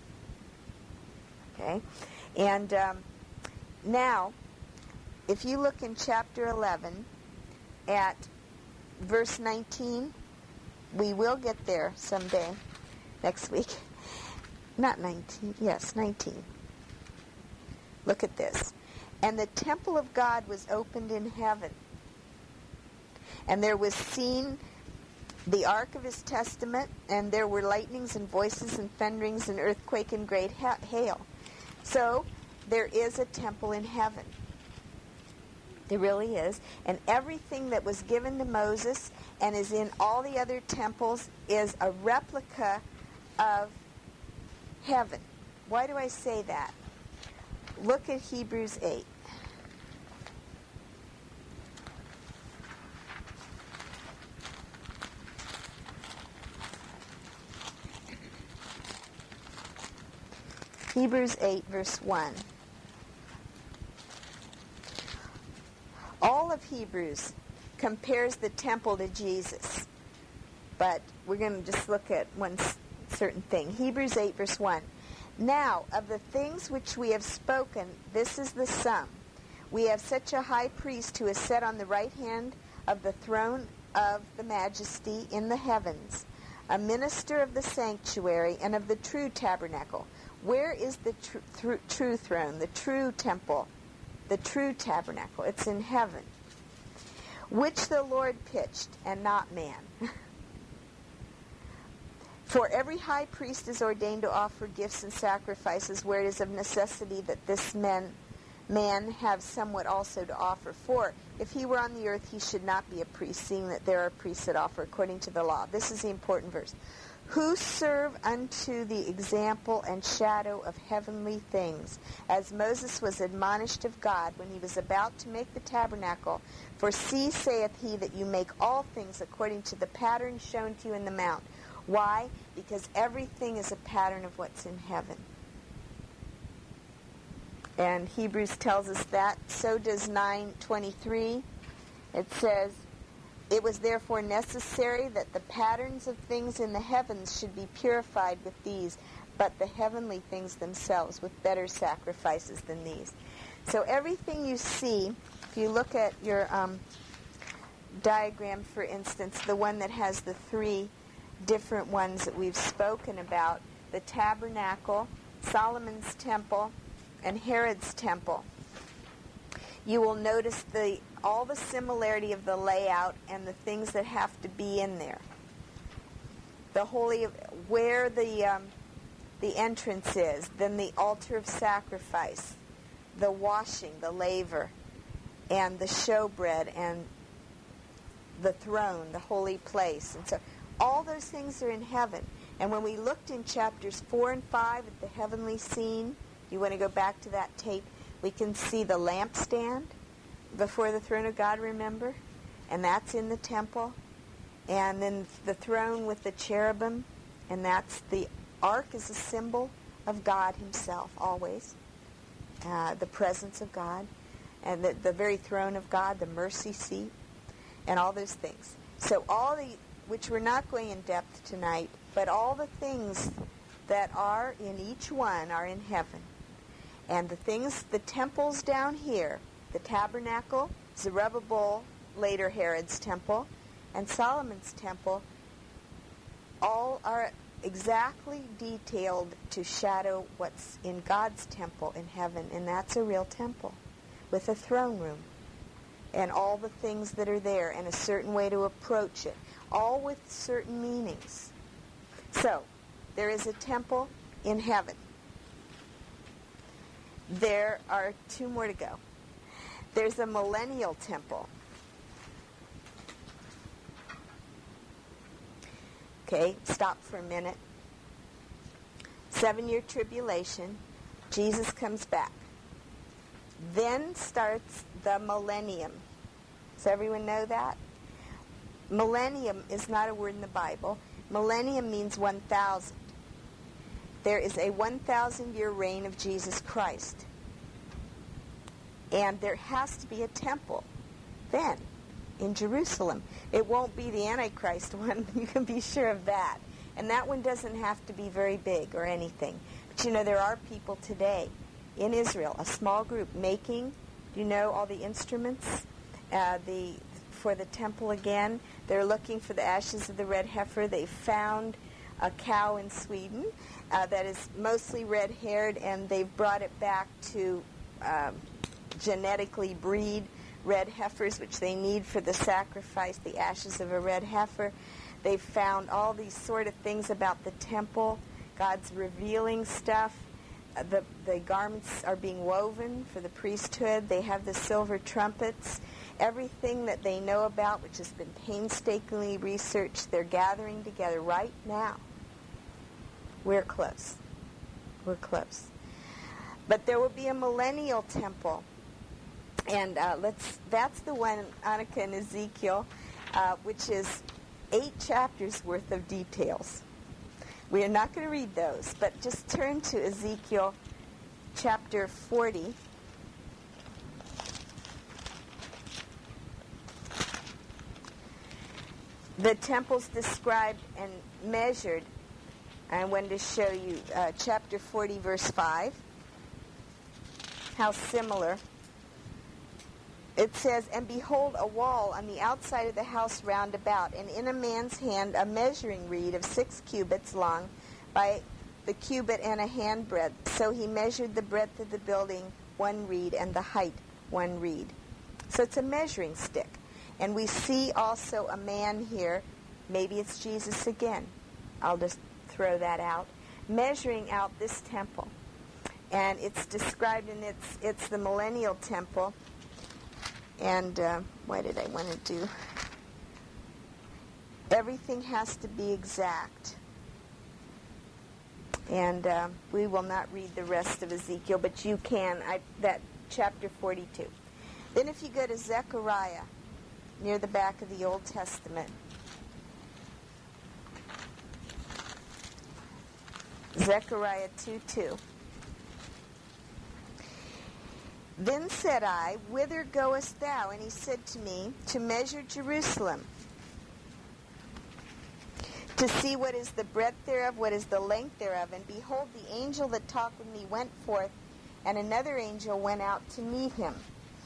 Okay? And um, now, if you look in chapter eleven at verse nineteen, we will get there someday, next week. Not nineteen, yes, nineteen. Look at this. "And the temple of God was opened in heaven, and there was seen the ark of his testament, and there were lightnings and voices and thunderings and earthquake and great ha- hail." So there is a temple in heaven. There really is. And everything that was given to Moses and is in all the other temples is a replica of heaven. Why do I say that? Look at Hebrews eight. Hebrews eight, verse one. All of Hebrews compares the temple to Jesus. But we're going to just look at one certain thing. Hebrews eight, verse one. Now, of the things which we have spoken, this is the sum. We have such a high priest who is set on the right hand of the throne of the majesty in the heavens, a minister of the sanctuary and of the true tabernacle. Where is the tr- tr- true throne, the true temple, the true tabernacle? It's in heaven, which the Lord pitched and not man. For every high priest is ordained to offer gifts and sacrifices, where it is of necessity that this man, man have somewhat also to offer. For if he were on the earth, he should not be a priest, seeing that there are priests that offer according to the law. This is the important verse. Who serve unto the example and shadow of heavenly things, as Moses was admonished of God when he was about to make the tabernacle. For see, saith he, that you make all things according to the pattern shown to you in the mount. Why? Because everything is a pattern of what's in heaven. And Hebrews tells us that. So does nine twenty-three. It says, it was therefore necessary that the patterns of things in the heavens should be purified with these, but the heavenly things themselves with better sacrifices than these. So everything you see, if you look at your um, diagram, for instance, the one that has the three different ones that we've spoken about, the tabernacle, Solomon's temple, and Herod's temple, you will notice the all the similarity of the layout and the things that have to be in there. The holy, where the um, the entrance is, then the altar of sacrifice, the washing, the laver, and the showbread, and the throne, the holy place, and so all those things are in heaven. And when we looked in chapters four and five at the heavenly scene, you want to go back to that tape, we can see the lampstand before the throne of God, remember? And that's in the temple. And then the throne with the cherubim, and that's the ark is a symbol of God himself, always. Uh, the presence of God, and the, the very throne of God, the mercy seat, and all those things. So all the, which we're not going in depth tonight, but all the things that are in each one are in heaven. And the things, the temples down here, the tabernacle, Zerubbabel, later Herod's temple, and Solomon's temple, all are exactly detailed to shadow what's in God's temple in heaven, and that's a real temple with a throne room and all the things that are there and a certain way to approach it, all with certain meanings. So, there is a temple in heaven. There are two more to go. There's a millennial temple. Okay, stop for a minute. Seven-year tribulation. Jesus comes back. Then starts the millennium. Does everyone know that? Millennium is not a word in the Bible. Millennium means one thousand. There is a one thousand year reign of Jesus Christ. And there has to be a temple then in Jerusalem. It won't be the Antichrist one. You can be sure of that. And that one doesn't have to be very big or anything. But you know, there are people today in Israel, a small group, making, you know, all the instruments uh, the for the temple again. They're looking for the ashes of the red heifer. They found a cow in Sweden uh, that is mostly red-haired, and they've brought it back to um, genetically breed red heifers, which they need for the sacrifice, the ashes of a red heifer. They've found all these sort of things about the temple. God's revealing stuff. Uh, the, the garments are being woven for the priesthood. They have the silver trumpets. Everything that they know about, which has been painstakingly researched, they're gathering together right now. We're close. We're close. But there will be a millennial temple. And uh, let's that's the one, Annika and Ezekiel, uh, which is eight chapters worth of details. We are not going to read those, but just turn to Ezekiel chapter forty. The temple's described and measured. I wanted to show you uh, chapter forty, verse five, how similar. It says, "And behold, a wall on the outside of the house round about, and in a man's hand a measuring reed of six cubits long by the cubit and a handbreadth. So he measured the breadth of the building one reed, and the height one reed." So it's a measuring stick. And we see also a man here, maybe it's Jesus again, I'll just throw that out, measuring out this temple. And it's described in its, it's the millennial temple. And uh, why did I want to do? Everything has to be exact. And uh, we will not read the rest of Ezekiel, but you can, I, that chapter forty-two. Then if you go to Zechariah, near the back of the Old Testament, Zechariah two two. "Then said I, Whither goest thou? And he said to me, To measure Jerusalem, to see what is the breadth thereof, what is the length thereof. And behold, the angel that talked with me went forth, and another angel went out to meet him."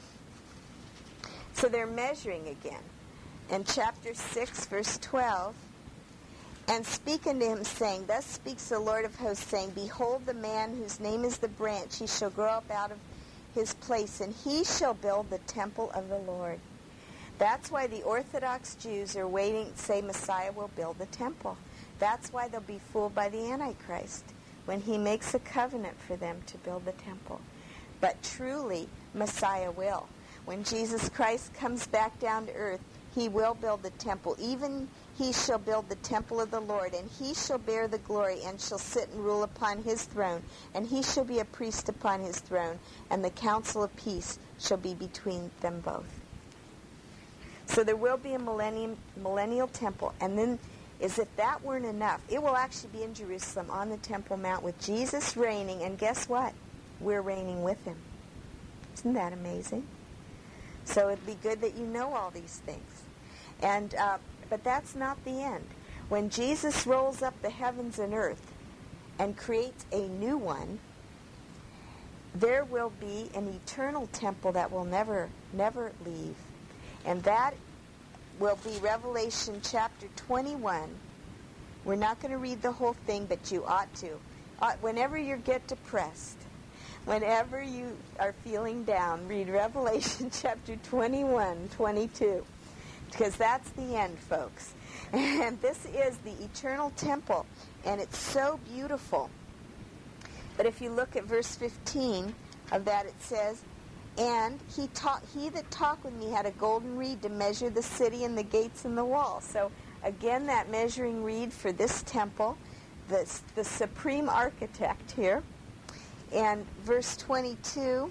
So they're measuring again. In chapter six, verse twelve, "And speak unto him, saying, Thus speaks the Lord of hosts, saying, Behold, the man whose name is the branch, he shall grow up out of his place, and he shall build the temple of the Lord." That's why the Orthodox Jews are waiting to say Messiah will build the temple. That's why they'll be fooled by the Antichrist when he makes a covenant for them to build the temple. But truly, Messiah will. When Jesus Christ comes back down to earth, he will build the temple. Even he shall build the temple of the Lord, and he shall bear the glory, and shall sit and rule upon his throne, and he shall be a priest upon his throne, and the council of peace shall be between them both. So there will be a millennium, millennial temple, and then, as if that weren't enough, it will actually be in Jerusalem on the Temple Mount with Jesus reigning, and guess what? We're reigning with him. Isn't that amazing? So it'd be good that you know all these things. And uh, but that's not the end. When Jesus rolls up the heavens and earth and creates a new one, there will be an eternal temple that will never, never leave. And that will be Revelation chapter twenty-one. We're not going to read the whole thing, but you ought to. Uh, whenever you get depressed, whenever you are feeling down, read Revelation chapter twenty-one, twenty-two. Because that's the end, folks. And this is the eternal temple, and it's so beautiful. But if you look at verse fifteen of that, it says, "And he taught, he that talked with me had a golden reed to measure the city and the gates and the wall." So again, that measuring reed for this temple, the, the supreme architect here. And verse twenty-two,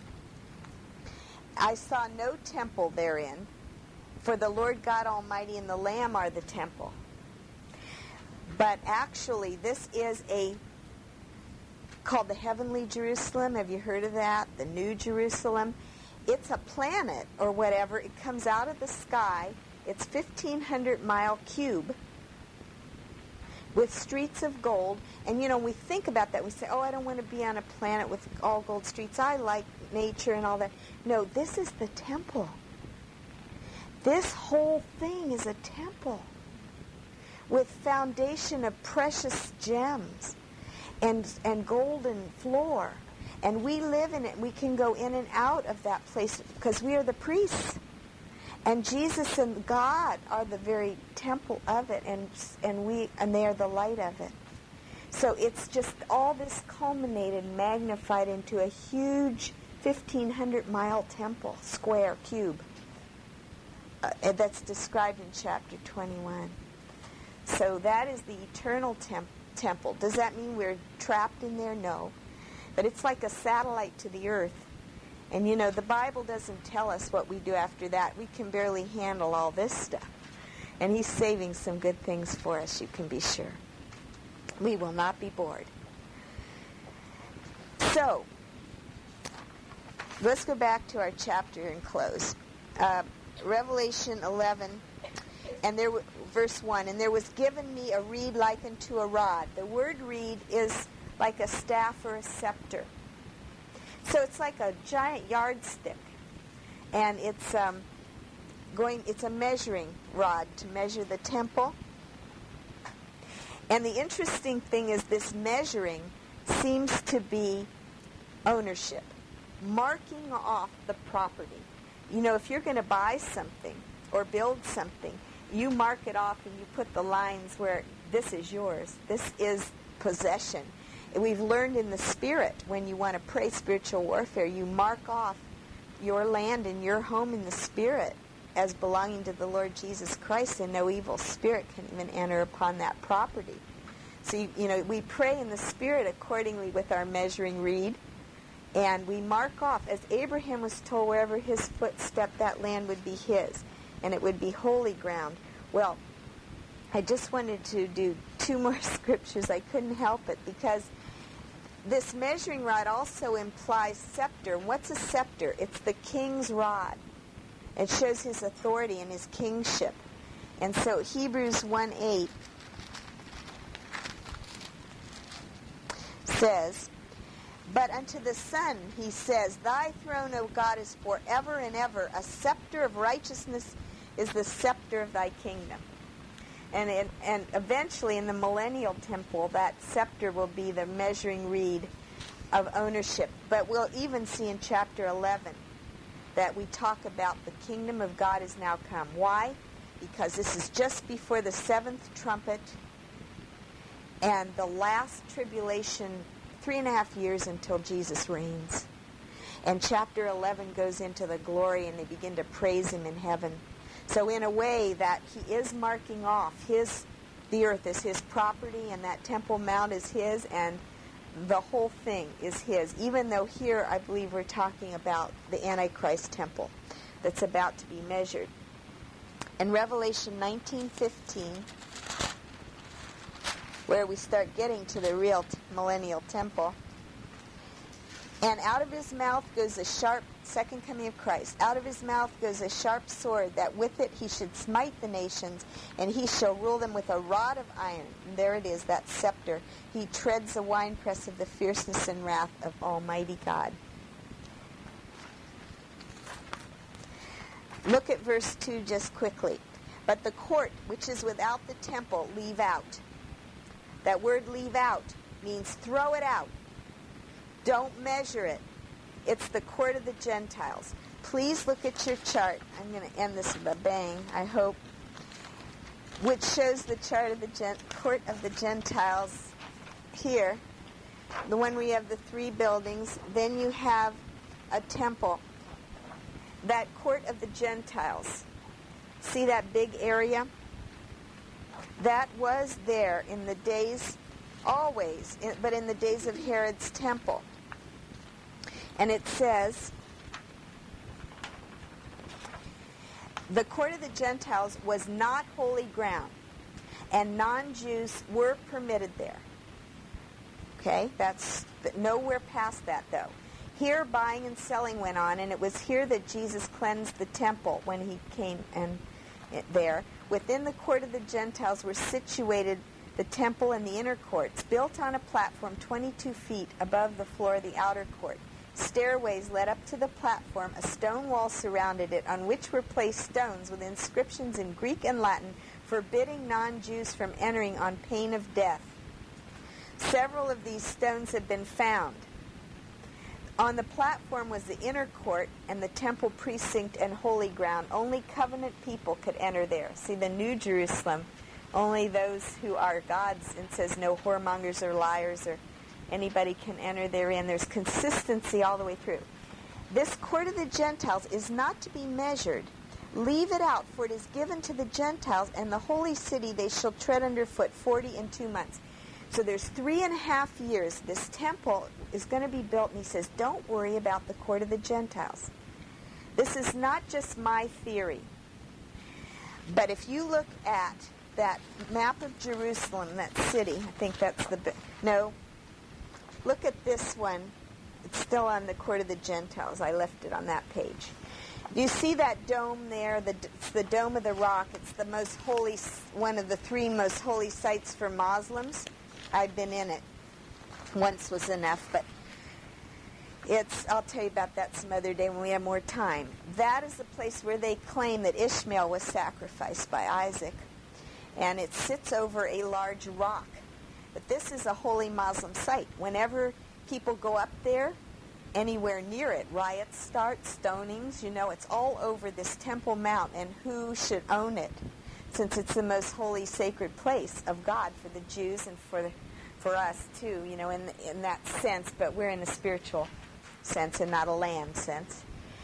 "I saw no temple therein, for the Lord God Almighty and the Lamb are the temple." But actually, this is a called the Heavenly Jerusalem. Have you heard of that? The New Jerusalem. It's a planet or whatever. It comes out of the sky. It's fifteen hundred mile cube with streets of gold. And, you know, we think about that. We say, oh, I don't want to be on a planet with all gold streets. I like nature and all that. No, this is the temple. This whole thing is a temple with foundation of precious gems and and golden floor. And we live in it. We can go in and out of that place because we are the priests. And Jesus and God are the very temple of it, and and we and they are the light of it. So it's just all this culminated, magnified into a huge fifteen hundred mile temple, square, cube, uh, that's described in chapter twenty-one. So that is the eternal temp- temple. Does that mean we're trapped in there? No. But it's like a satellite to the earth. And, you know, the Bible doesn't tell us what we do after that. We can barely handle all this stuff. And he's saving some good things for us, you can be sure. We will not be bored. So, let's go back to our chapter and close. Uh, Revelation eleven, and there, w- verse one, and there was given me a reed like unto a rod. The word reed is like a staff or a scepter. So it's like a giant yardstick, and it's um, going. It's a measuring rod to measure the temple. And the interesting thing is this measuring seems to be ownership, marking off the property. You know, if you're going to buy something or build something, you mark it off and you put the lines where this is yours. This is possession. We've learned in the spirit, when you want to pray spiritual warfare, you mark off your land and your home in the spirit as belonging to the Lord Jesus Christ, and no evil spirit can even enter upon that property. So, you, you know, we pray in the spirit accordingly with our measuring reed, and we mark off, as Abraham was told, wherever his foot stepped, that land would be his, and it would be holy ground. Well, I just wanted to do two more scriptures. I couldn't help it, because this measuring rod also implies scepter. And what's a scepter? It's the king's rod. It shows his authority and his kingship. And so Hebrews one eight says, but unto the Son he says, thy throne, O God, is forever and ever. A scepter of righteousness is the scepter of thy kingdom. And in, and eventually in the millennial temple, that scepter will be the measuring reed of ownership. But we'll even see in chapter eleven that we talk about the kingdom of God is now come. Why? Because this is just before the seventh trumpet and the last tribulation, three and a half years until Jesus reigns. And chapter eleven goes into the glory, and they begin to praise him in heaven. So in a way that he is marking off his, the earth is his property, and that Temple Mount is his, and the whole thing is his, even though here I believe we're talking about the Antichrist temple that's about to be measured. In Revelation nineteen fifteen, where we start getting to the real t- millennial temple, and out of his mouth goes a sharp, second coming of Christ, out of his mouth goes a sharp sword, that with it he should smite the nations, and he shall rule them with a rod of iron. And there it is, that scepter. He treads the winepress of the fierceness and wrath of Almighty God. Look at verse two just quickly. But the court which is without the temple leave out. That word leave out means throw it out. Don't measure it. It's the court of the Gentiles. Please look at your chart. I'm going to end this with a bang, I hope, which shows the chart of the gen- court of the Gentiles here, the one where you have the three buildings. Then you have a temple. That court of the Gentiles. See that big area? That was there in the days, always, in, but in the days of Herod's temple. And it says, the court of the Gentiles was not holy ground, and non-Jews were permitted there. Okay, that's nowhere past that, though. Here buying and selling went on, and it was here that Jesus cleansed the temple when he came and there. Within the court of the Gentiles were situated the temple and the inner courts, built on a platform twenty-two feet above the floor of the outer court. Stairways led up to the platform. A stone wall surrounded it, on which were placed stones with inscriptions in Greek and Latin forbidding non-Jews from entering on pain of death. Several of these stones have been found. On the platform was the inner court and the temple precinct and holy ground. Only covenant people could enter there. See, the New Jerusalem, only those who are God's, and says no whoremongers or liars or anybody can enter therein. There's consistency all the way through. This court of the Gentiles is not to be measured. Leave it out, for it is given to the Gentiles, and the holy city they shall tread underfoot forty and two months. So there's three and a half years. This temple is going to be built, and he says, don't worry about the court of the Gentiles. This is not just my theory. But if you look at that map of Jerusalem, that city. I think that's the... No. Look at this one. It's still on the Court of the Gentiles. I left it on that page. Do you see that dome there? The, it's the Dome of the Rock. It's the most holy, one of the three most holy sites for Muslims. I've been in it. Once was enough, but it's, I'll tell you about that some other day when we have more time. That is the place where they claim that Ishmael was sacrificed by Isaac. And it sits over a large rock. But this is a holy Muslim site. Whenever people go up there, anywhere near it, riots start, stonings, you know, it's all over this Temple Mount, and who should own it, since it's the most holy, sacred place of God for the Jews and for the, for us too, you know, in in that sense, but we're in a spiritual sense and not a land sense.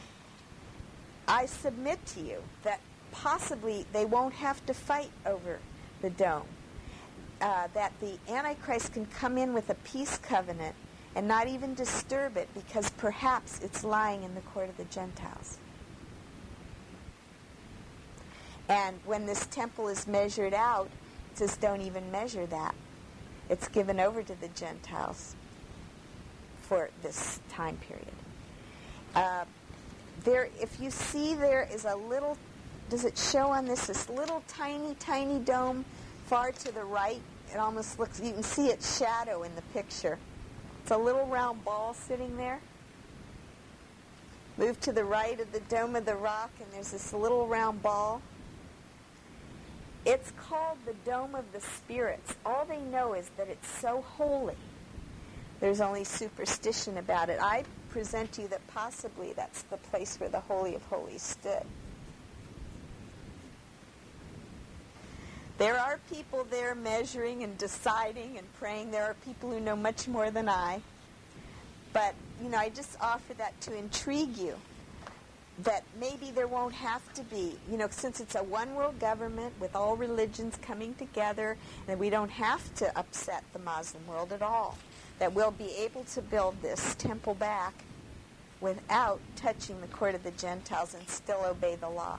I submit to you that possibly they won't have to fight over the dome, uh, that the Antichrist can come in with a peace covenant and not even disturb it, because perhaps it's lying in the Court of the Gentiles. And when this temple is measured out, it says don't even measure that. It's given over to the Gentiles for this time period. Uh, there, if you see, there is a little, does it show on this, this little tiny, tiny dome far to the right? It almost looks, you can see its shadow in the picture. It's a little round ball sitting there. Move to the right of the Dome of the Rock, and there's this little round ball. It's called the Dome of the Spirits. All they know is that it's so holy. There's only superstition about it. I present to you that possibly that's the place where the Holy of Holies stood. There are people there measuring and deciding and praying. There are people who know much more than I. But, you know, I just offer that to intrigue you, that maybe there won't have to be, you know, since it's a one-world government with all religions coming together, and we don't have to upset the Muslim world at all, that we'll be able to build this temple back without touching the Court of the Gentiles and still obey the law.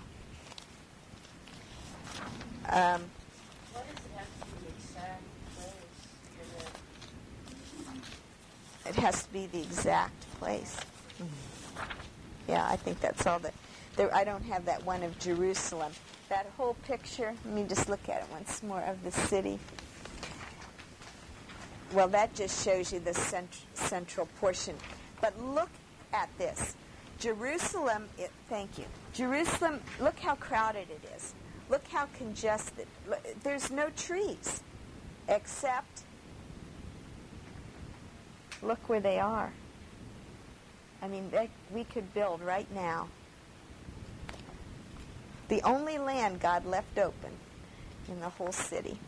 Um, Why does it have to be the exact place? It has to be the exact place. Mm-hmm. Yeah, I think that's all that. There, I don't have that one of Jerusalem. That whole picture, let me just look at it once more, of the city. Well, that just shows you the cent- central portion. But look at this. Jerusalem, it, thank you. Jerusalem, look how crowded it is. Look how congested. There's no trees, except, look where they are. I mean, they, we could build right now. The only land God left open in the whole city.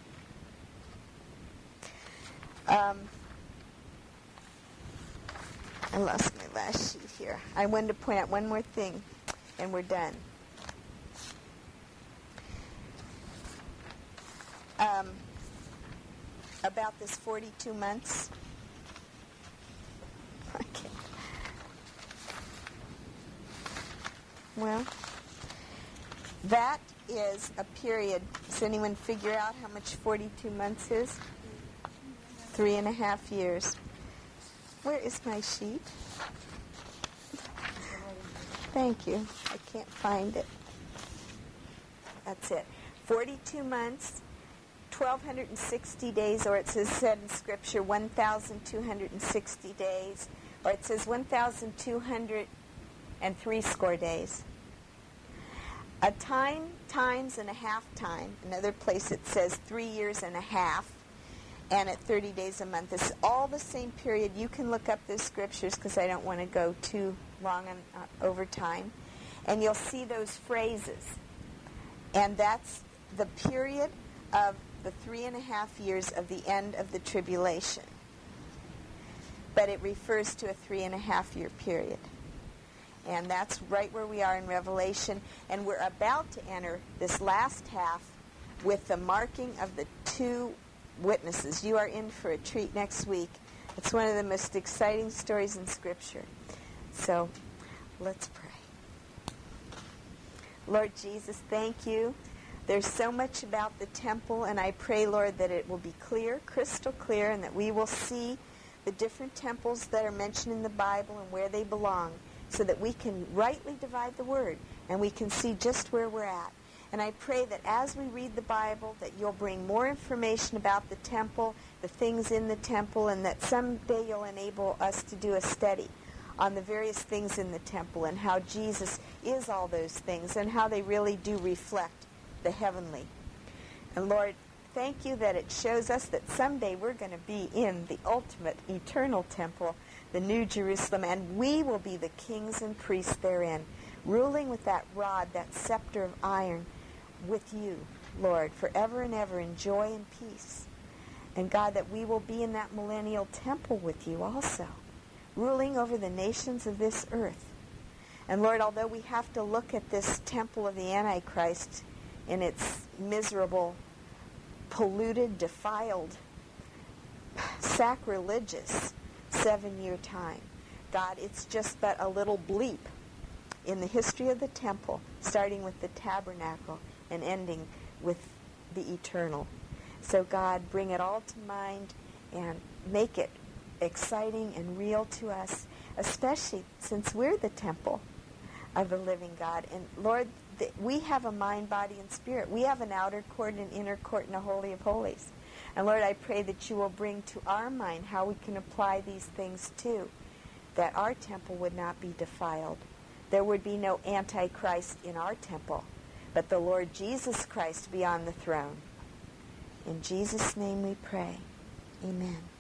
Um, I lost my last sheet here. I wanted to point out one more thing, and we're done. Um, about this forty-two months. Okay. Well, that is a period. Does anyone figure out how much forty-two months is? Three and a half years. Where is my sheet? Thank you. I can't find it. That's it. forty-two months. twelve sixty days, or it says said in Scripture one thousand two hundred sixty days, or it says one thousand two hundred three score days. A time, times, and a half time. Another place it says three years and a half, and at thirty days a month. It's all the same period. You can look up the Scriptures because I don't want to go too long on, uh, over time. And you'll see those phrases. And that's the period of the three and a half years of the end of the tribulation. But it refers to a three and a half year period. And that's right where we are in Revelation. And we're about to enter this last half with the marking of the two witnesses. You are in for a treat next week. It's one of the most exciting stories in Scripture. So let's pray. Lord Jesus, thank you There's so much about the temple, and I pray, Lord, that it will be clear, crystal clear, and that we will see the different temples that are mentioned in the Bible and where they belong, so that we can rightly divide the word, and we can see just where we're at. And I pray that as we read the Bible, that you'll bring more information about the temple, the things in the temple, and that someday you'll enable us to do a study on the various things in the temple and how Jesus is all those things and how they really do reflect the heavenly. And Lord, thank you that it shows us that someday we're going to be in the ultimate eternal temple, the New Jerusalem, and we will be the kings and priests therein, ruling with that rod, that scepter of iron, with you, Lord, forever and ever in joy and peace. And God, that we will be in that millennial temple with you also, ruling over the nations of this earth. And Lord, although we have to look at this temple of the Antichrist in its miserable, polluted, defiled, sacrilegious seven-year time, God, it's just but a little bleep in the history of the temple, starting with the tabernacle and ending with the eternal. So God, bring it all to mind and make it exciting and real to us, especially since we're the temple of the living God. And Lord, th- we have a mind, body, and spirit. We have an outer court and inner court and a holy of holies. And Lord, I pray that you will bring to our mind how we can apply these things too, that our temple would not be defiled. There would be no Antichrist in our temple, but the Lord Jesus Christ be on the throne. In Jesus' name we pray. Amen.